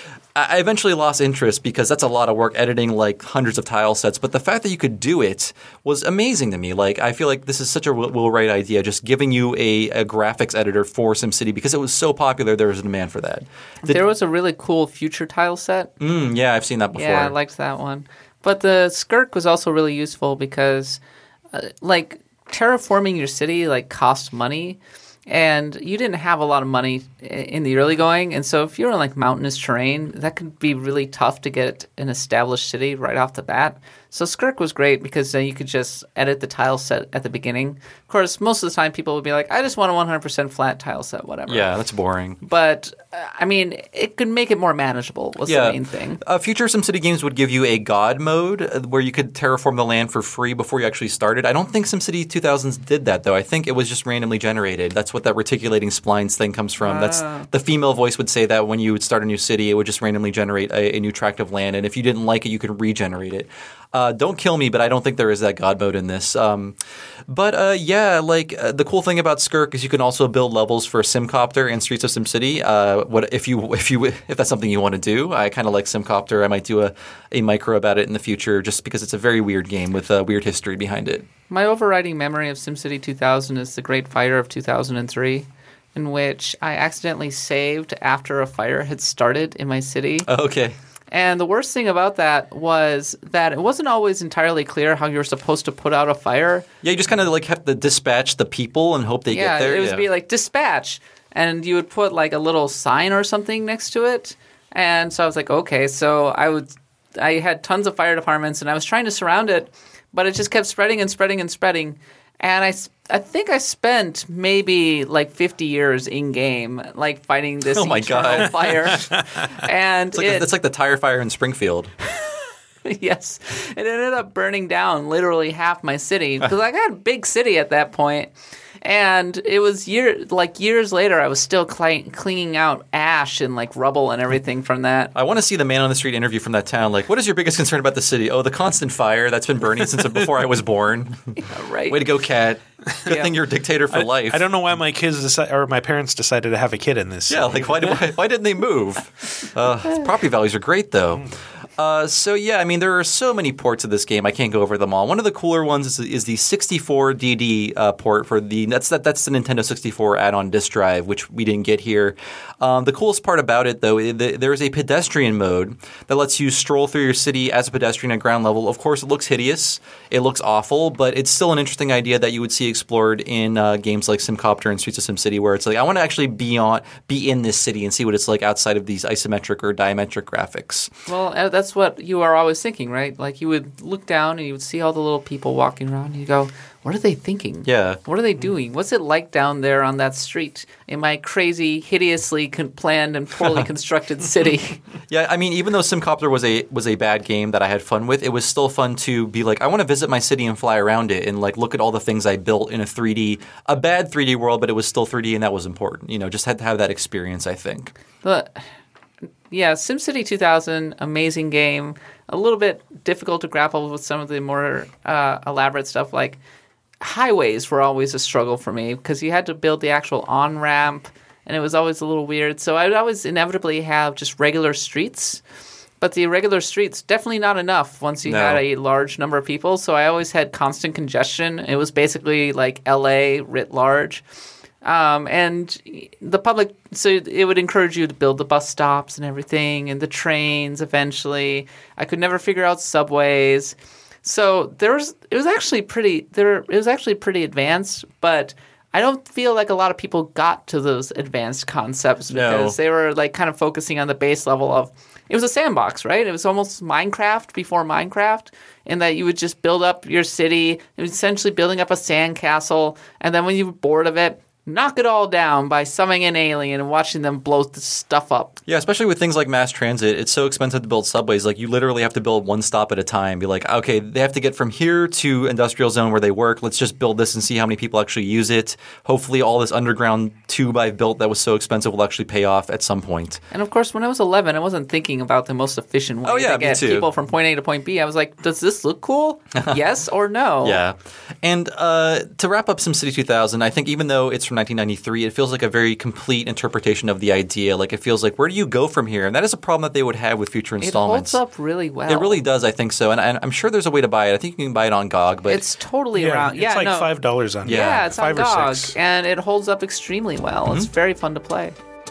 I eventually lost interest because that's a lot of work editing like hundreds of tile sets. But the fact that you could do it was amazing to me. Like I feel like this is such a Will Wright idea, just giving you a graphics editor for SimCity because it was so popular. There was a demand for that. There was a really cool future tile set. Yeah, I've seen that before. Yeah, I liked that one. But the SCURK was also really useful because like terraforming your city like cost money. And you didn't have a lot of money in the early going. And so if you're in like mountainous terrain, that could be really tough to get an established city right off the bat. So SCURK was great because then you could just edit the tile set at the beginning. Of course, most of the time people would be like, I just want a 100% flat tile set, whatever. Yeah, that's boring. But, I mean, it could make it more manageable was the main thing. Future SimCity games would give you a God mode where you could terraform the land for free before you actually started. I don't think SimCity 2000s did that, though. I think it was just randomly generated. That's what that reticulating splines thing comes from. That's the female voice would say that when you would start a new city, it would just randomly generate a new tract of land. And if you didn't like it, you could regenerate it. Don't kill me, but I don't think there is that God mode in this. The cool thing about SCURK is you can also build levels for Simcopter and Streets of SimCity. If that's something you want to do, I kind of like Simcopter. I might do a micro about it in the future, just because it's a very weird game with a weird history behind it. My overriding memory of SimCity 2000 is the Great Fire of 2003. In which I accidentally saved after a fire had started in my city. Oh, okay. And the worst thing about that was that it wasn't always entirely clear how you were supposed to put out a fire. Yeah, you just kind of like have to dispatch the people and hope they get there. It would be like dispatch, and you would put like a little sign or something next to it. And so I was like, okay, so I had tons of fire departments, and I was trying to surround it, but it just kept spreading and spreading and spreading. And I think I spent maybe like 50 years in game, like fighting this eternal fire. And it's like the tire fire in Springfield. Yes, it ended up burning down literally half my city because I got a big city at that point. And it was years later, I was still cleaning out ash and like rubble and everything from that. I want to see the man on the street interview from that town. Like, what is your biggest concern about the city? Oh, the constant fire that's been burning since before I was born. Yeah, right. Way to go, Cat. Good thing you're a dictator for life. I don't know why my parents decided to have a kid in this. Yeah, like why didn't they move? Property values are great though. So yeah, I mean, there are so many ports of this game. I can't go over them all. One of the cooler ones is the 64DD port for that's the Nintendo 64 add-on disk drive, which we didn't get here. The coolest part about it, though, there is a pedestrian mode that lets you stroll through your city as a pedestrian at ground level. Of course, it looks hideous, it looks awful, but it's still an interesting idea that you would see explored in games like SimCopter and Streets of SimCity, where it's like I want to actually be in this city and see what it's like outside of these isometric or diametric graphics. Well, that's what you are always thinking, right? Like you would look down and you would see all the little people walking around and you go, what are they thinking? Yeah. What are they doing? What's it like down there on that street in my crazy, hideously planned and poorly constructed city? Yeah, I mean, even though SimCopter was a bad game that I had fun with, it was still fun to be like, I want to visit my city and fly around it and like look at all the things I built in a bad 3D world, but it was still 3D and that was important. You know, just had to have that experience, I think. But yeah, SimCity 2000, amazing game. A little bit difficult to grapple with some of the more elaborate stuff. Like highways were always a struggle for me because you had to build the actual on-ramp, and it was always a little weird. So I would always inevitably have just regular streets. But the irregular streets, definitely not enough once you had a large number of people. So I always had constant congestion. It was basically like LA writ large. And the public, so it would encourage you to build the bus stops and everything and the trains eventually. I could never figure out subways. So it was actually pretty advanced, but I don't feel like a lot of people got to those advanced concepts because they were like kind of focusing on the base level of, it was a sandbox, right? It was almost Minecraft before Minecraft, in that you would just build up your city. It was essentially building up a sandcastle, and then when you were bored of it, knock it all down by summoning an alien and watching them blow the stuff up. Yeah, especially with things like mass transit, it's so expensive to build subways. Like, you literally have to build one stop at a time. Be like, okay, they have to get from here to industrial zone where they work. Let's just build this and see how many people actually use it. Hopefully all this underground tube I've built that was so expensive will actually pay off at some point. And of course, when I was 11, I wasn't thinking about the most efficient way to get people from point A to point B. I was like, does this look cool? Yes or no? Yeah. And to wrap up SimCity 2000, I think even though it's from 1993, it feels like a very complete interpretation of the idea. Like, it feels like, where do you go from here? And that is a problem that they would have with future installments. It holds up really well. It really does, I think so. And I'm sure there's a way to buy it. I think you can buy it on GOG. But it's totally around. It's like $5 on GOG. Yeah, it's on GOG. 6. And it holds up extremely well. Mm-hmm. It's very fun to play.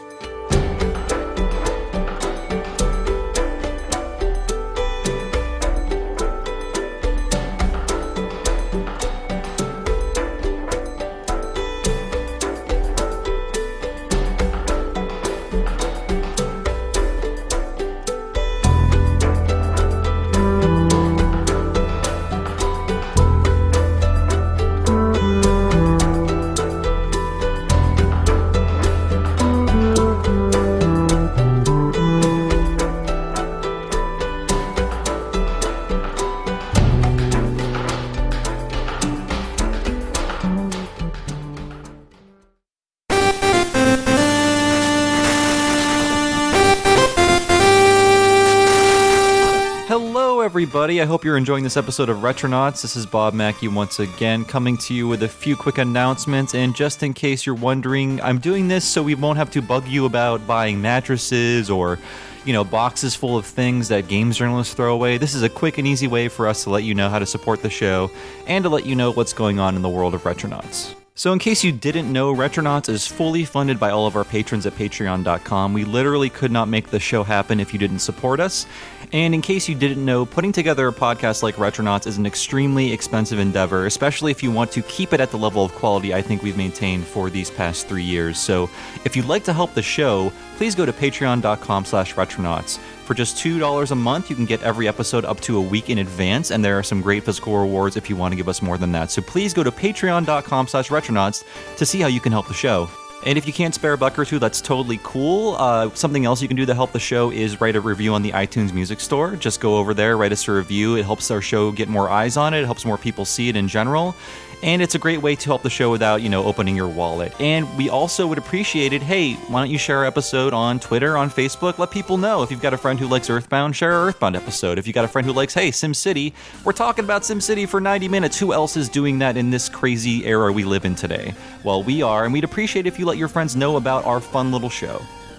Everybody, I hope you're enjoying this episode of Retronauts. This is Bob Mackey once again, coming to you with a few quick announcements. And just in case you're wondering, I'm doing this so we won't have to bug you about buying mattresses or, boxes full of things that games journalists throw away. This is a quick and easy way for us to let you know how to support the show and to let you know what's going on in the world of Retronauts. So in case you didn't know, Retronauts is fully funded by all of our patrons at patreon.com. We literally could not make the show happen if you didn't support us. And in case you didn't know, putting together a podcast like Retronauts is an extremely expensive endeavor, especially if you want to keep it at the level of quality I think we've maintained for these past 3 years. So if you'd like to help the show, please go to patreon.com/Retronauts. For just $2 a month, you can get every episode up to a week in advance, and there are some great physical rewards if you want to give us more than that. So please go to patreon.com/Retronauts to see how you can help the show. And if you can't spare a buck or two, that's totally cool. Something else you can do to help the show is write a review on the iTunes Music Store. Just go over there, write us a review. It helps our show get more eyes on it. It helps more people see it in general. And it's a great way to help the show without, opening your wallet. And we also would appreciate it. Hey, why don't you share our episode on Twitter, on Facebook? Let people know. If you've got a friend who likes Earthbound, share our Earthbound episode. If you've got a friend who likes, hey, SimCity, we're talking about SimCity for 90 minutes. Who else is doing that in this crazy era we live in today? Well, we are, and we'd appreciate if you let your friends know about our fun little show.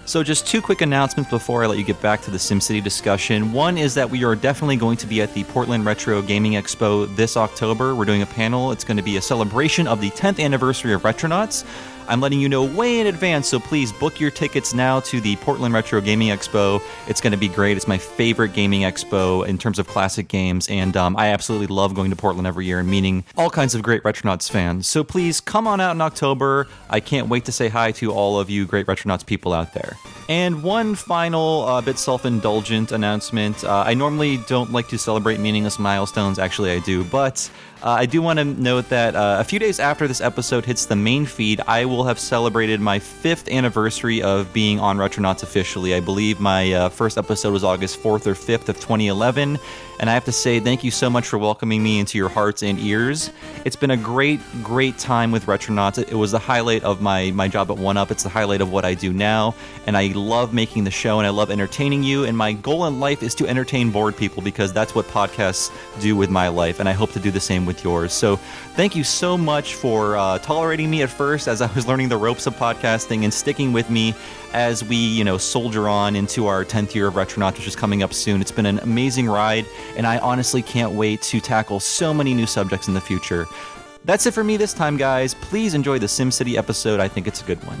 So just two quick announcements before I let you get back to the SimCity discussion. One is that we are definitely going to be at the Portland Retro Gaming Expo this October. We're doing a panel. It's going to be a celebration of the 10th anniversary of Retronauts. I'm letting you know way in advance, so please book your tickets now to the Portland Retro Gaming Expo. It's going to be great. It's my favorite gaming expo in terms of classic games, and I absolutely love going to Portland every year and meeting all kinds of great Retronauts fans. So please come on out in October. I can't wait to say hi to all of you great Retronauts people out there. And one final bit self-indulgent announcement. I normally don't like to celebrate meaningless milestones. Actually, I do, but I do want to note that a few days after this episode hits the main feed, I will have celebrated my 5th anniversary of being on Retronauts officially. I believe my first episode was August 4th or 5th of 2011, and I have to say thank you so much for welcoming me into your hearts and ears. It's been a great, great time with Retronauts. It was the highlight of my job at 1UP. It's the highlight of what I do now, and I love making the show, and I love entertaining you, and my goal in life is to entertain bored people because that's what podcasts do with my life, and I hope to do the same with yours. So thank you so much for tolerating me at first as I was learning the ropes of podcasting and sticking with me as we, soldier on into our 10th year of Retronauts, which is coming up soon. It's been an amazing ride, and I honestly can't wait to tackle so many new subjects in the future. That's it for me this time, guys. Please enjoy the SimCity episode. I think it's a good one.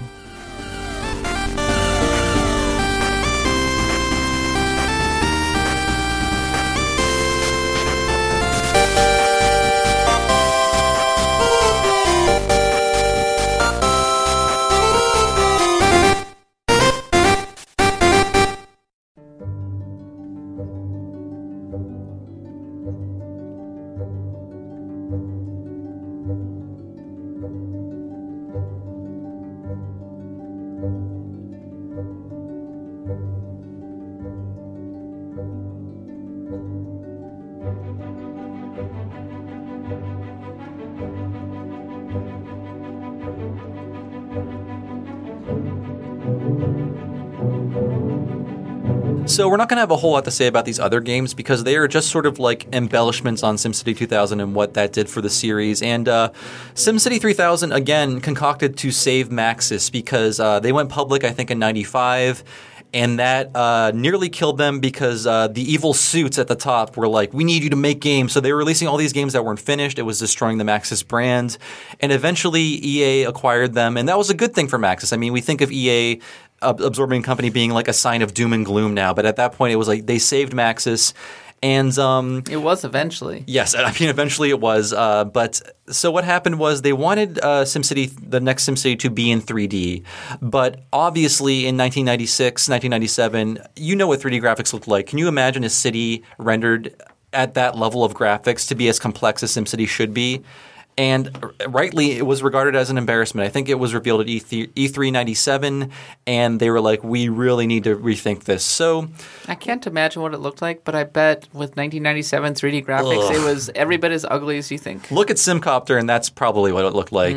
So we're not going to have a whole lot to say about these other games because they are just sort of like embellishments on SimCity 2000 and what that did for the series. And SimCity 3000, again, concocted to save Maxis because they went public, I think, in 95. And that nearly killed them because the evil suits at the top were like, we need you to make games. So they were releasing all these games that weren't finished. It was destroying the Maxis brand. And eventually EA acquired them. And that was a good thing for Maxis. I mean, we think of EA absorbing company being like a sign of doom and gloom now. But at that point, it was like they saved Maxis. And it was eventually. Yes, I mean, eventually it was. But so what happened was they wanted SimCity, the next SimCity, to be in 3D. But obviously in 1996, 1997, you know what 3D graphics looked like. Can you imagine a city rendered at that level of graphics to be as complex as SimCity should be? And rightly, it was regarded as an embarrassment. I think it was revealed at E3 97, and they were like, we really need to rethink this. So I can't imagine what it looked like, but I bet with 1997 3D graphics, it was every bit as ugly as you think. Look at SimCopter, and that's probably what it looked like.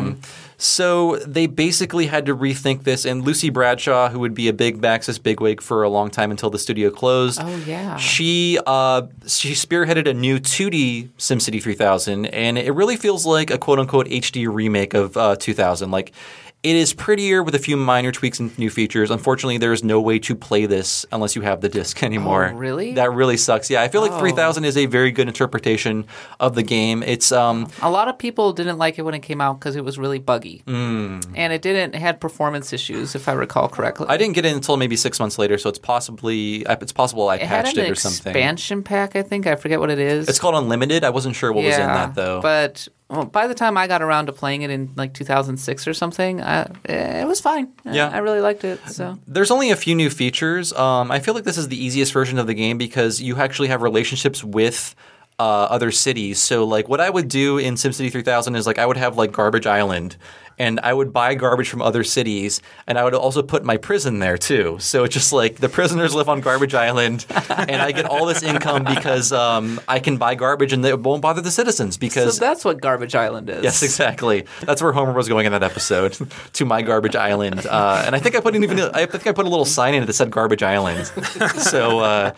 So they basically had to rethink this, and Lucy Bradshaw, who would be a big Maxis bigwig for a long time until the studio closed, she spearheaded a new 2D SimCity 3000, and it really feels like a quote-unquote HD remake of 2000. Like, it is prettier with a few minor tweaks and new features. Unfortunately, there is no way to play this unless you have the disc anymore. Oh, really? That really sucks. Yeah, I feel like 3000 is a very good interpretation of the game. It's a lot of people didn't like it when it came out because it was really buggy. And it had performance issues, if I recall correctly. I didn't get it until maybe 6 months later, so it's possible I patched it or something. It had an expansion pack, I think. I forget what it is. It's called Unlimited. I wasn't sure what was in that, though. But by the time I got around to playing it in like 2006 or something, it was fine. Yeah. I really liked it. So there's only a few new features. I feel like this is the easiest version of the game because you actually have relationships with other cities. So like what I would do in SimCity 3000 is like I would have like Garbage Island, and I would buy garbage from other cities, and I would also put my prison there too. So it's just like the prisoners live on Garbage Island, and I get all this income because I can buy garbage and it won't bother the citizens because... So that's what Garbage Island is. Yes, exactly. That's where Homer was going in that episode, to my Garbage Island. And I think I put a little sign in it that said Garbage Island. So...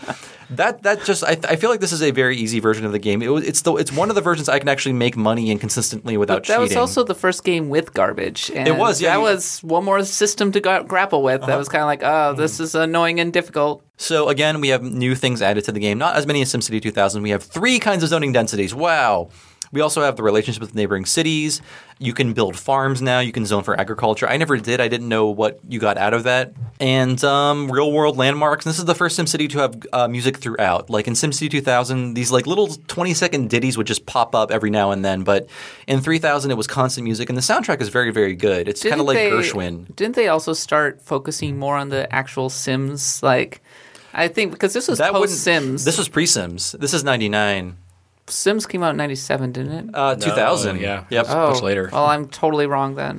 I feel like this is a very easy version of the game. It's one of the versions I can actually make money in consistently without cheating. That was also the first game with garbage garbage. And It was, yeah. That was one more system to grapple with. That was kind of like, oh, this is annoying and difficult. So again, we have new things added to the game. Not as many as SimCity 2000. We have 3 kinds of zoning densities. Wow. We also have the relationship with neighboring cities. You can build farms now. You can zone for agriculture. I never did. I didn't know what you got out of that. And real-world landmarks. And this is the first SimCity to have music throughout. Like in SimCity 2000, these like little 20-second ditties would just pop up every now and then. But in 3000, it was constant music. And the soundtrack is very, very good. It's kind of like Gershwin. Didn't they also start focusing more on the actual Sims? Like, I think because this was post-Sims. This was pre-Sims. This is 99. Sims came out in 97, didn't it? 2000. Yeah. Yep. Much later. Well, I'm totally wrong then.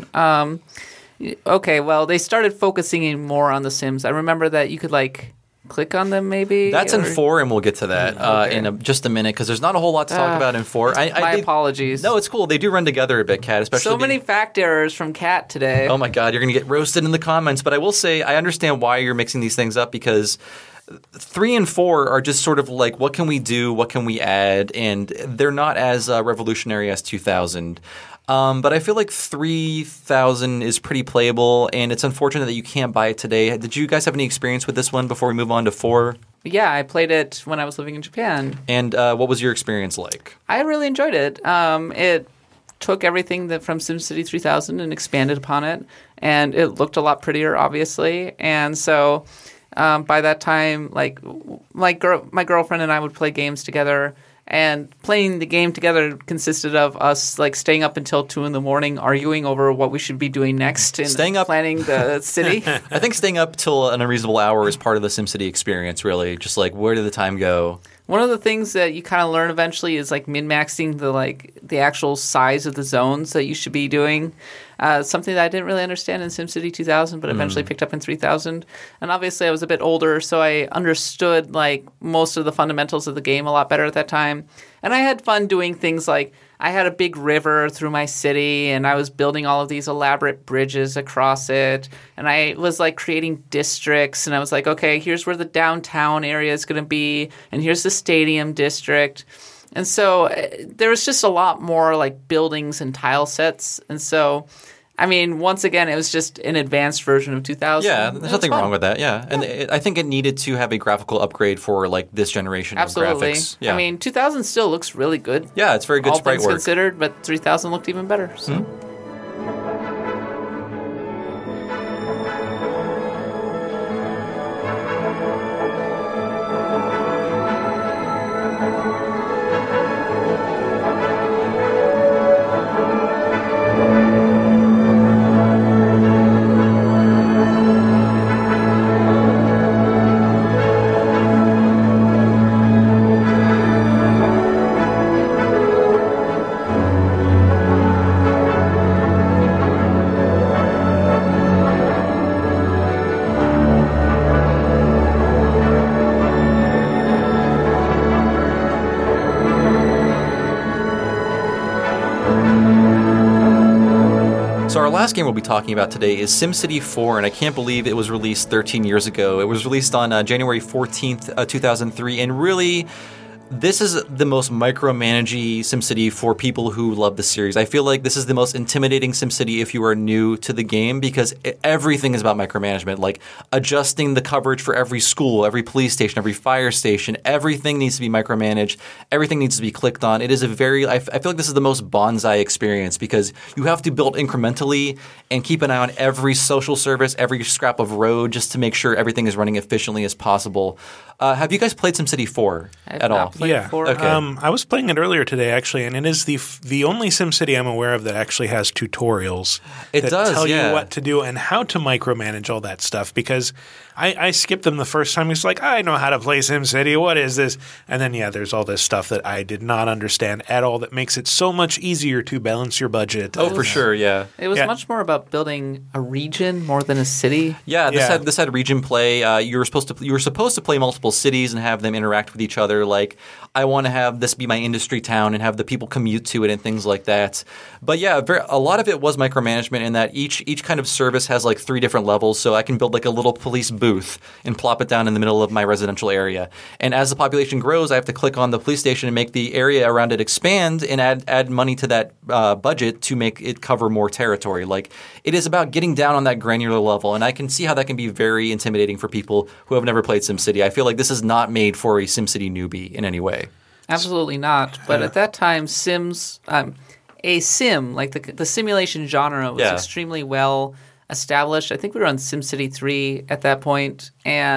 Okay, well, they started focusing more on the Sims. I remember that you could, like, click on them maybe. That's in 4, and we'll get to that in just a minute, because there's not a whole lot to talk about in 4. My apologies. No, it's cool. They do run together a bit, Kat, especially so many fact errors from Kat today. Oh, my God. You're going to get roasted in the comments. But I will say I understand why you're mixing these things up, because 3 and 4 are just sort of like, what can we do? What can we add? And they're not as revolutionary as 2000. But I feel like 3000 is pretty playable, and it's unfortunate that you can't buy it today. Did you guys have any experience with this one before we move on to 4? Yeah, I played it when I was living in Japan. And what was your experience like? I really enjoyed it. It took everything from SimCity 3000 and expanded upon it, and it looked a lot prettier, obviously. And so by that time, like my girlfriend and I would play games together, and playing the game together consisted of us like staying up until 2 a.m, arguing over what we should be doing next and planning the city. I think staying up till an unreasonable hour is part of the SimCity experience, really. Just like, where did the time go? One of the things that you kind of learn eventually is like min-maxing the actual size of the zones that you should be doing. Something that I didn't really understand in SimCity 2000, but eventually picked up in 3000. And obviously I was a bit older, so I understood like most of the fundamentals of the game a lot better at that time. And I had fun doing things like I had a big river through my city, and I was building all of these elaborate bridges across it. And I was like creating districts, and I was like, okay, here's where the downtown area is going to be, and here's the stadium district. And so there was just a lot more like buildings and tile sets. And so, I mean, once again, it was just an advanced version of 2000. Yeah, there's nothing wrong with that. Yeah, and I think it needed to have a graphical upgrade for like this generation of graphics. Yeah. I mean, 2000 still looks really good. Yeah, it's very good sprite work. All things considered, but 3000 looked even better. So. Mm-hmm. So our last game we'll be talking about today is SimCity 4, and I can't believe it was released 13 years ago. It was released on January 14th, 2003, and really, this is the most micromanagey SimCity for people who love the series. I feel like this is the most intimidating SimCity if you are new to the game, because everything is about micromanagement, like adjusting the coverage for every school, every police station, every fire station. Everything needs to be micromanaged. Everything needs to be clicked on. It is I feel like this is the most bonsai experience, because you have to build incrementally and keep an eye on every social service, every scrap of road, just to make sure everything is running efficiently as possible. Have you guys played SimCity 4 at all? Yeah. Okay. I was playing it earlier today, actually, and it is the only SimCity I'm aware of that actually has tutorials that tell you what to do and how to micromanage all that stuff, because I skipped them the first time. It's like, I know how to play SimCity. What is this? And then, there's all this stuff that I did not understand at all that makes it so much easier to balance your budget. Oh, for sure, yeah. It was much more about building a region more than a city. Yeah, this had region play. You were supposed to play multiple cities and have them interact with each other. Like I want to have this be my industry town and have the people commute to it and things like that. But yeah, a lot of it was micromanagement in that each kind of service has like 3 different levels. So I can build like a little police booth and plop it down in the middle of my residential area. And as the population grows, I have to click on the police station and make the area around it expand and add money to that budget to make it cover more territory. Like it is about getting down on that granular level, and I can see how that can be very intimidating for people who have never played SimCity. I feel like this is not made for a SimCity newbie in any way. Absolutely not. But at that time, Sims, a sim, like the simulation genre was extremely well established. I think we were on SimCity 3 at that point,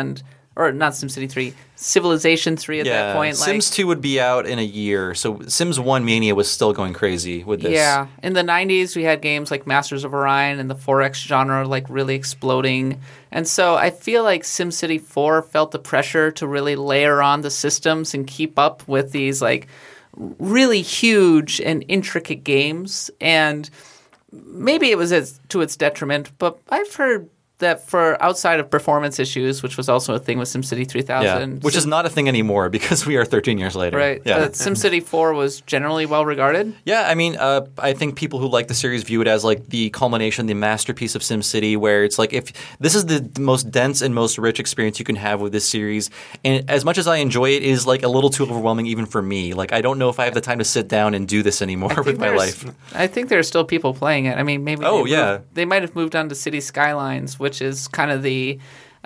or not SimCity 3, Civilization 3 at that point. Sims 2 would be out in a year, so Sims 1 mania was still going crazy with this. Yeah. In the 90s, we had games like Masters of Orion and the 4X genre like really exploding. And so I feel like SimCity 4 felt the pressure to really layer on the systems and keep up with these like really huge and intricate games. And maybe it was to its detriment, but I've heard that for outside of performance issues, which was also a thing with SimCity 3000. Which is not a thing anymore because we are 13 years later. Right. Yeah. SimCity 4 was generally well regarded. Yeah, I mean, I think people who like the series view it as like the culmination, the masterpiece of SimCity, where it's like if this is the most dense and most rich experience you can have with this series. And as much as I enjoy it, it is like a little too overwhelming even for me. Like I don't know if I have the time to sit down and do this anymore with my life. I think there are still people playing it. I mean, maybe they might have moved on to City Skylines, which is kind of the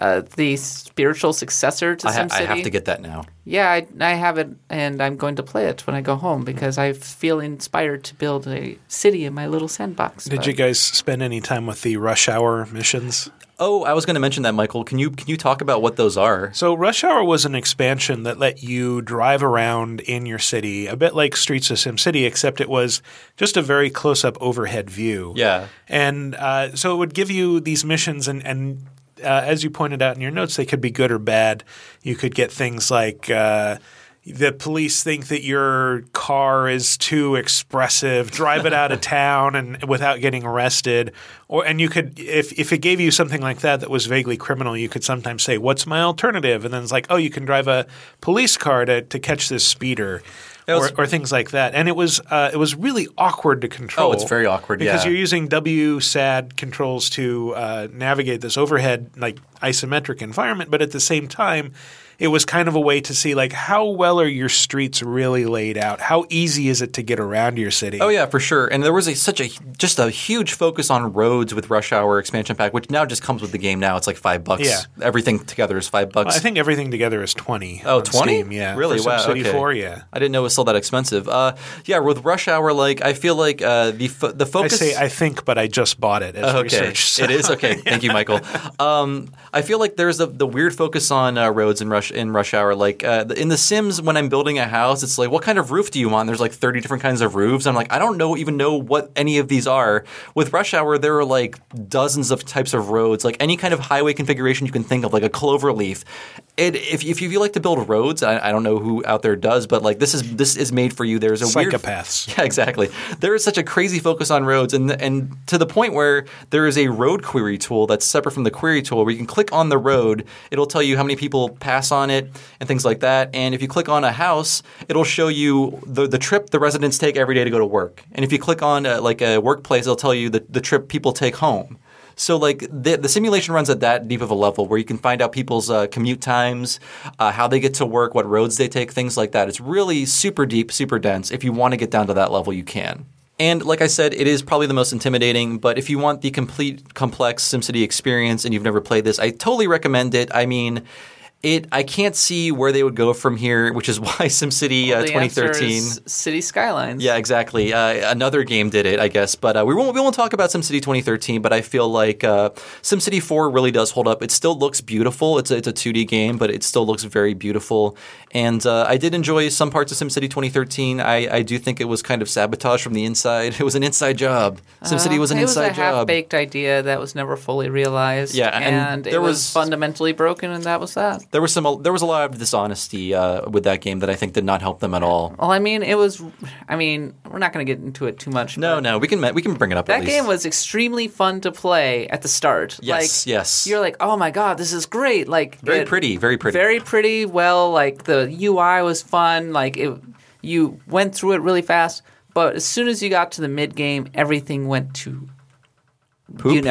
spiritual successor to SimCity. I have to get that now. Yeah, I have it, and I'm going to play it when I go home because I feel inspired to build a city in my little sandbox. Did you guys spend any time with the Rush Hour missions? Oh, I was going to mention that, Michael. Can you talk about what those are? So Rush Hour was an expansion that let you drive around in your city, a bit like Streets of SimCity, except it was just a very close-up overhead view. Yeah. And so it would give you these missions, and as you pointed out in your notes, they could be good or bad. You could get things like the police think that your car is too expressive, drive it out of town and without getting arrested. And you could, if it gave you something like that was vaguely criminal, you could sometimes say, "What's my alternative?" And then it's like, "Oh, you can drive a police car to catch this speeder." Or things like that. And it was really awkward to control. Oh, it's very awkward, because you're using WSAD controls to navigate this overhead like isometric environment, but at the same time it was kind of a way to see like how well are your streets really laid out? How easy is it to get around your city? Oh yeah, for sure. And there was just a huge focus on roads with Rush Hour expansion pack, which now just comes with the game now. It's like $5. Yeah. Everything together is $5. Well, I think everything together is $20. Oh, 20? Steam, yeah. Really? For wow. SimCity Okay. 4, yeah. I didn't know it was still that expensive. Yeah, with Rush Hour, like I feel like the focus. I think, but I just bought it as research. So. It is okay. Thank you, Michael. I feel like there's the weird focus on roads in Rush Hour. Like in The Sims, when I'm building a house, it's like, what kind of roof do you want? There's like 30 different kinds of roofs. I'm like, I don't even know what any of these are. With Rush Hour, there are like dozens of types of roads, like any kind of highway configuration you can think of, like a clover leaf. If you like to build roads, I don't know who out there does, but like this is made for you. There's a psychopaths. Yeah, exactly. There is such a crazy focus on roads, and to the point where there is a road query tool that's separate from the query tool, where you can click on the road, it'll tell you how many people pass on it and things like that. And if you click on a house, it'll show you the trip the residents take every day to go to work. And if you click on like a workplace, it'll tell you the trip people take home. So like the simulation runs at that deep of a level where you can find out people's commute times, how they get to work, what roads they take, things like that. It's really super deep, super dense. If you want to get down to that level, you can. And like I said, it is probably the most intimidating, but if you want the complete, complex SimCity experience and you've never played this, I totally recommend it. I mean, I can't see where they would go from here, which is why SimCity 2013. City Skylines. Yeah, exactly. Another game did it, I guess. But we won't talk about SimCity 2013. But I feel like SimCity 4 really does hold up. It still looks beautiful. It's a 2D game, but it still looks very beautiful. And I did enjoy some parts of SimCity 2013. I do think it was kind of sabotage from the inside. It was an inside job. SimCity was an inside job. It was a half-baked idea that was never fully realized. Yeah, and it was fundamentally broken, and that was that. There was a lot of dishonesty with that game that I think did not help them at all. Well, I mean, we're not going to get into it too much. No, we can bring it up. That at least. game was extremely fun to play at the start. Yes. You're like, oh my god, this is great. Like Very pretty. very pretty. Well, like the UI was fun. Like you went through it really fast. But as soon as you got to the mid game, everything went to Poop.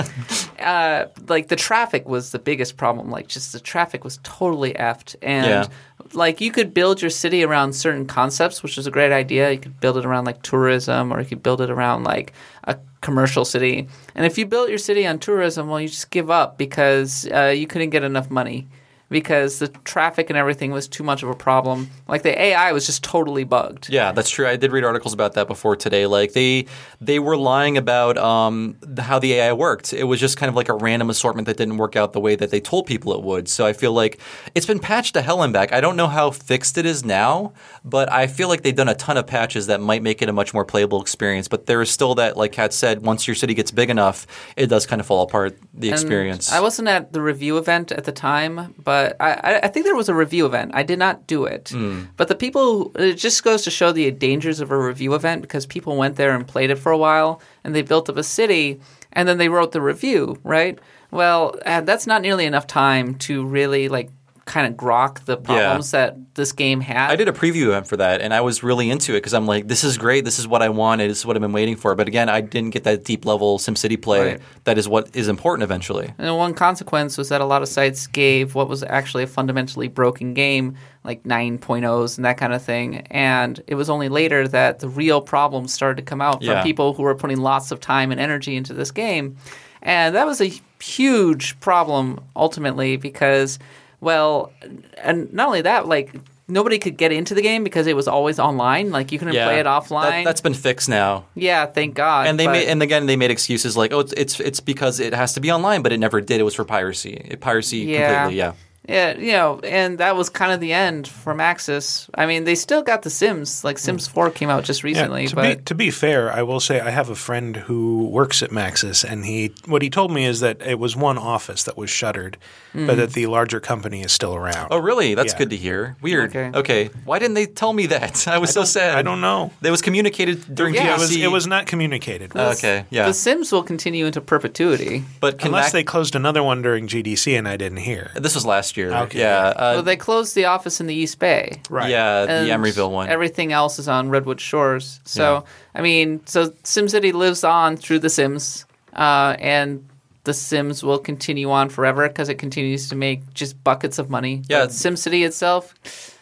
like the traffic was the biggest problem. Like just the traffic was totally effed. And like you could build your city around certain concepts, which was a great idea. You could build it around like tourism, or you could build it around like a commercial city. And if you built your city on tourism, well, you just give up because you couldn't get enough money. Because the traffic and everything was too much of a problem. Like the AI was just totally bugged. Yeah, that's true. I did read articles about that before today. Like they were lying about how the AI worked. It was just kind of like a random assortment that didn't work out the way that they told people it would. So I feel like it's been patched to hell and back. I don't know how fixed it is now, but I feel like they've done a ton of patches that might make it a much more playable experience. But there is still that, like Kat said, once your city gets big enough, it does kind of fall apart, the experience. I wasn't at the review event at the time, but I think there was a review event. I did not do it. But the people, it just goes to show the dangers of a review event because people went there and played it for a while and they built up a city and then they wrote the review, right? Well, that's not nearly enough time to really like kind of grok the problems that this game had. I did a preview event for that, and I was really into it because I'm like, this is great. This is what I wanted. This is what I've been waiting for. But again, I didn't get that deep level SimCity play that is what is important eventually. And one consequence was that a lot of sites gave what was actually a fundamentally broken game like 9.0s and that kind of thing. And it was only later that the real problems started to come out from people who were putting lots of time and energy into this game. And that was a huge problem ultimately because – well, and not only that, like nobody could get into the game because it was always online. Like you couldn't play it offline. That's been fixed now. Yeah, thank God. And they made excuses like, oh, it's because it has to be online, but it never did. It was for piracy. Completely. Yeah. Yeah, and that was kind of the end for Maxis. I mean, they still got The Sims. Like Sims 4 came out just recently. To be fair, I will say I have a friend who works at Maxis, and what he told me is that it was one office that was shuttered, but that the larger company is still around. Oh, really? That's good to hear. Weird. Okay. Why didn't they tell me that? I was so sad. I don't know. It was communicated during GDC. It was not communicated. Okay, yeah. The Sims will continue into perpetuity. But unless they closed another one during GDC and I didn't hear. This was last year. Okay. Yeah. Well, they closed the office in the East Bay. Right. Yeah, And the Emeryville one. Everything else is on Redwood Shores. So, I mean, SimCity lives on through The Sims, and The Sims will continue on forever because it continues to make just buckets of money. Yeah. But SimCity itself,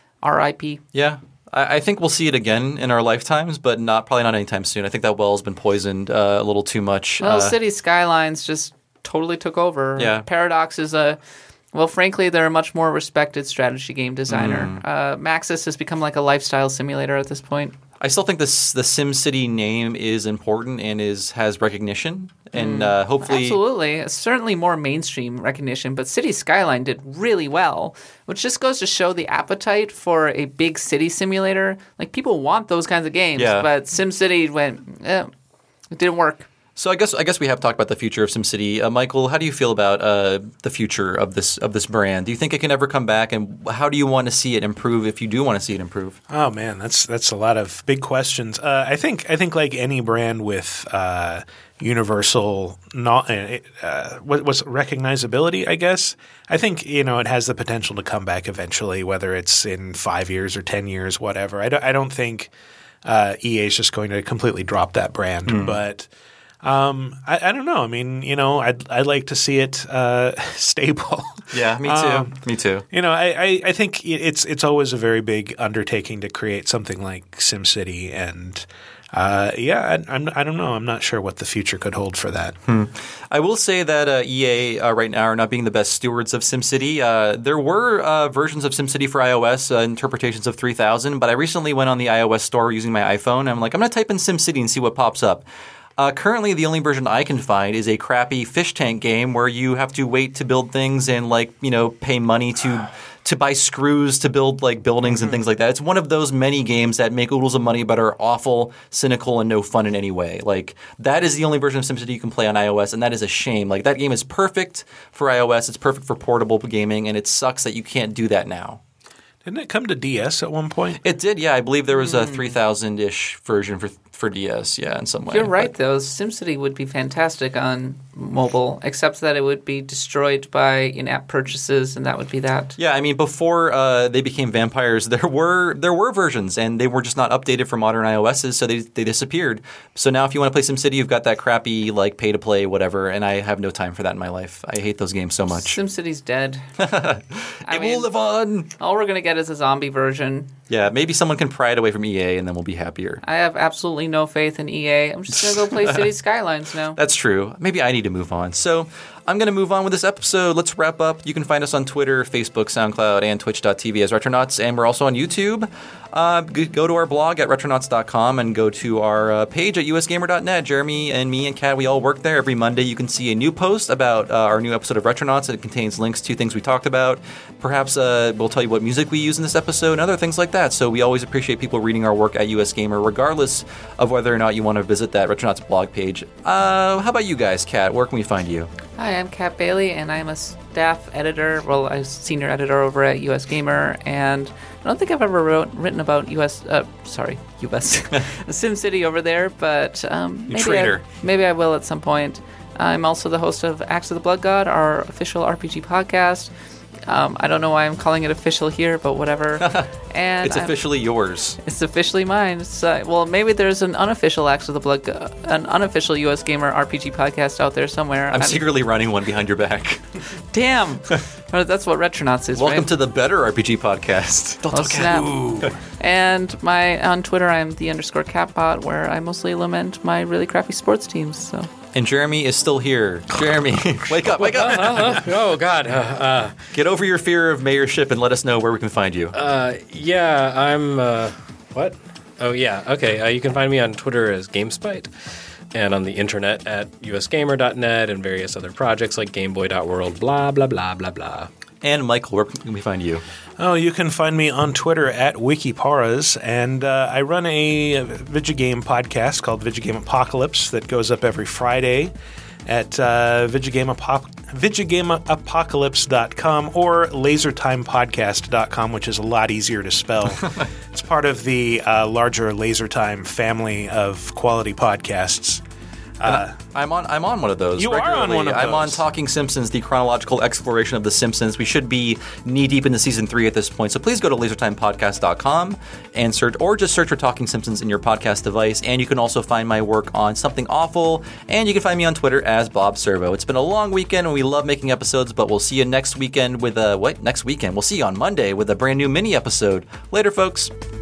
RIP. Yeah. I think we'll see it again in our lifetimes, but probably not anytime soon. I think that well's been poisoned a little too much. Well, City Skylines just totally took over. Yeah. Paradox is frankly, they're a much more respected strategy game designer. Maxis has become like a lifestyle simulator at this point. I still think the SimCity name is important and has recognition, and hopefully, Absolutely, it's certainly more mainstream recognition. But City Skyline did really well, which just goes to show the appetite for a big city simulator. Like people want those kinds of games, but SimCity it didn't work. So I guess we have talked about the future of SimCity. Michael, how do you feel about the future of this brand? Do you think it can ever come back, and how do you want to see it improve if you do want to see it improve? Oh man, that's a lot of big questions. I think like any brand with universal what's recognizability, I guess. I think it has the potential to come back eventually, whether it's in 5 years or 10 years, whatever. I don't think EA is just going to completely drop that brand, but. I don't know. I mean, I'd like to see it stable. Yeah, me too. Me too. I think it's always a very big undertaking to create something like SimCity, and I don't know. I'm not sure what the future could hold for that. I will say that EA right now are not being the best stewards of SimCity. There were versions of SimCity for iOS, interpretations of 3000, but I recently went on the iOS store using my iPhone, and I'm like, I'm going to type in SimCity and see what pops up. Currently, the only version I can find is a crappy fish tank game where you have to wait to build things and pay money to to buy screws to build like buildings and things like that. It's one of those many games that make oodles of money but are awful, cynical, and no fun in any way. Like that is the only version of SimCity you can play on iOS, and that is a shame. Like that game is perfect for iOS. It's perfect for portable gaming, and it sucks that you can't do that now. Didn't it come to DS at one point? It did, yeah. I believe there was a 3000-ish version for DS, yeah, in some way. You're right, though. SimCity would be fantastic on mobile, except that it would be destroyed by in-app purchases, and that would be that. Yeah, I mean, before they became vampires, there were versions, and they were just not updated for modern iOSs, so they disappeared. So now if you want to play SimCity, you've got that crappy, like, pay-to-play whatever, and I have no time for that in my life. I hate those games so much. SimCity's dead. It will live on! All we're going to get is a zombie version. Yeah, maybe someone can pry it away from EA, and then we'll be happier. I have absolutely no faith in EA. I'm just going to go play City Skylines now. That's true. Maybe I need to move on. So I'm going to move on with this episode. Let's wrap up. You can find us on Twitter, Facebook, SoundCloud, and Twitch.tv as Retronauts, and we're also on YouTube. Go to our blog at retronauts.com and go to our page at usgamer.net. Jeremy and me and Kat, we all work there. Every Monday you can see a new post about our new episode of Retronauts. It contains links to things we talked about. Perhaps we'll tell you what music we use in this episode and other things like that. So we always appreciate people reading our work at US Gamer, regardless of whether or not you want to visit that Retronauts blog page. How about you guys, Kat? Where can we find you? Hi, I'm Kat Bailey, and I'm a staff editor. Well, I'm a senior editor over at US Gamer, and I don't think I've ever written about SimCity over there, but maybe I will at some point. I'm also the host of Axe of the Blood God, our official RPG podcast. I don't know why I'm calling it official here, but whatever. And it's officially yours. It's officially mine. Well, maybe there's an unofficial Axe of the Blood, an unofficial US Gamer RPG podcast out there somewhere. I'm secretly running one behind your back. Damn. That's what Retronauts is, Welcome right? to the better RPG podcast. And on Twitter, I'm the_Catbot, where I mostly lament my really crappy sports teams. So. And Jeremy is still here. Jeremy, wake up, wake up. Oh, God. Get over your fear of mayorship and let us know where we can find you. Yeah, I'm... what? Oh, yeah. Okay, you can find me on Twitter as GameSpite and on the internet at usgamer.net and various other projects like gameboy.world, blah, blah, blah, blah, blah. And Michael, where can we find you? Oh, you can find me on Twitter at Wikiparas, and I run a Vigigame podcast called Vigigame Apocalypse that goes up every Friday at VigigameApocalypse.com or LaserTimePodcast.com, which is a lot easier to spell. It's part of the larger LaserTime family of quality podcasts. I'm on one of those. You regularly. are on one of those. I'm on Talking Simpsons, the chronological exploration of The Simpsons. We should be knee-deep into Season 3 at this point, so please go to lasertimepodcast.com and search for Talking Simpsons in your podcast device, and you can also find my work on Something Awful, and you can find me on Twitter as Bob Servo. It's been a long weekend, and we love making episodes, but we'll see you next weekend with next weekend? We'll see you on Monday with a brand new mini episode. Later, folks.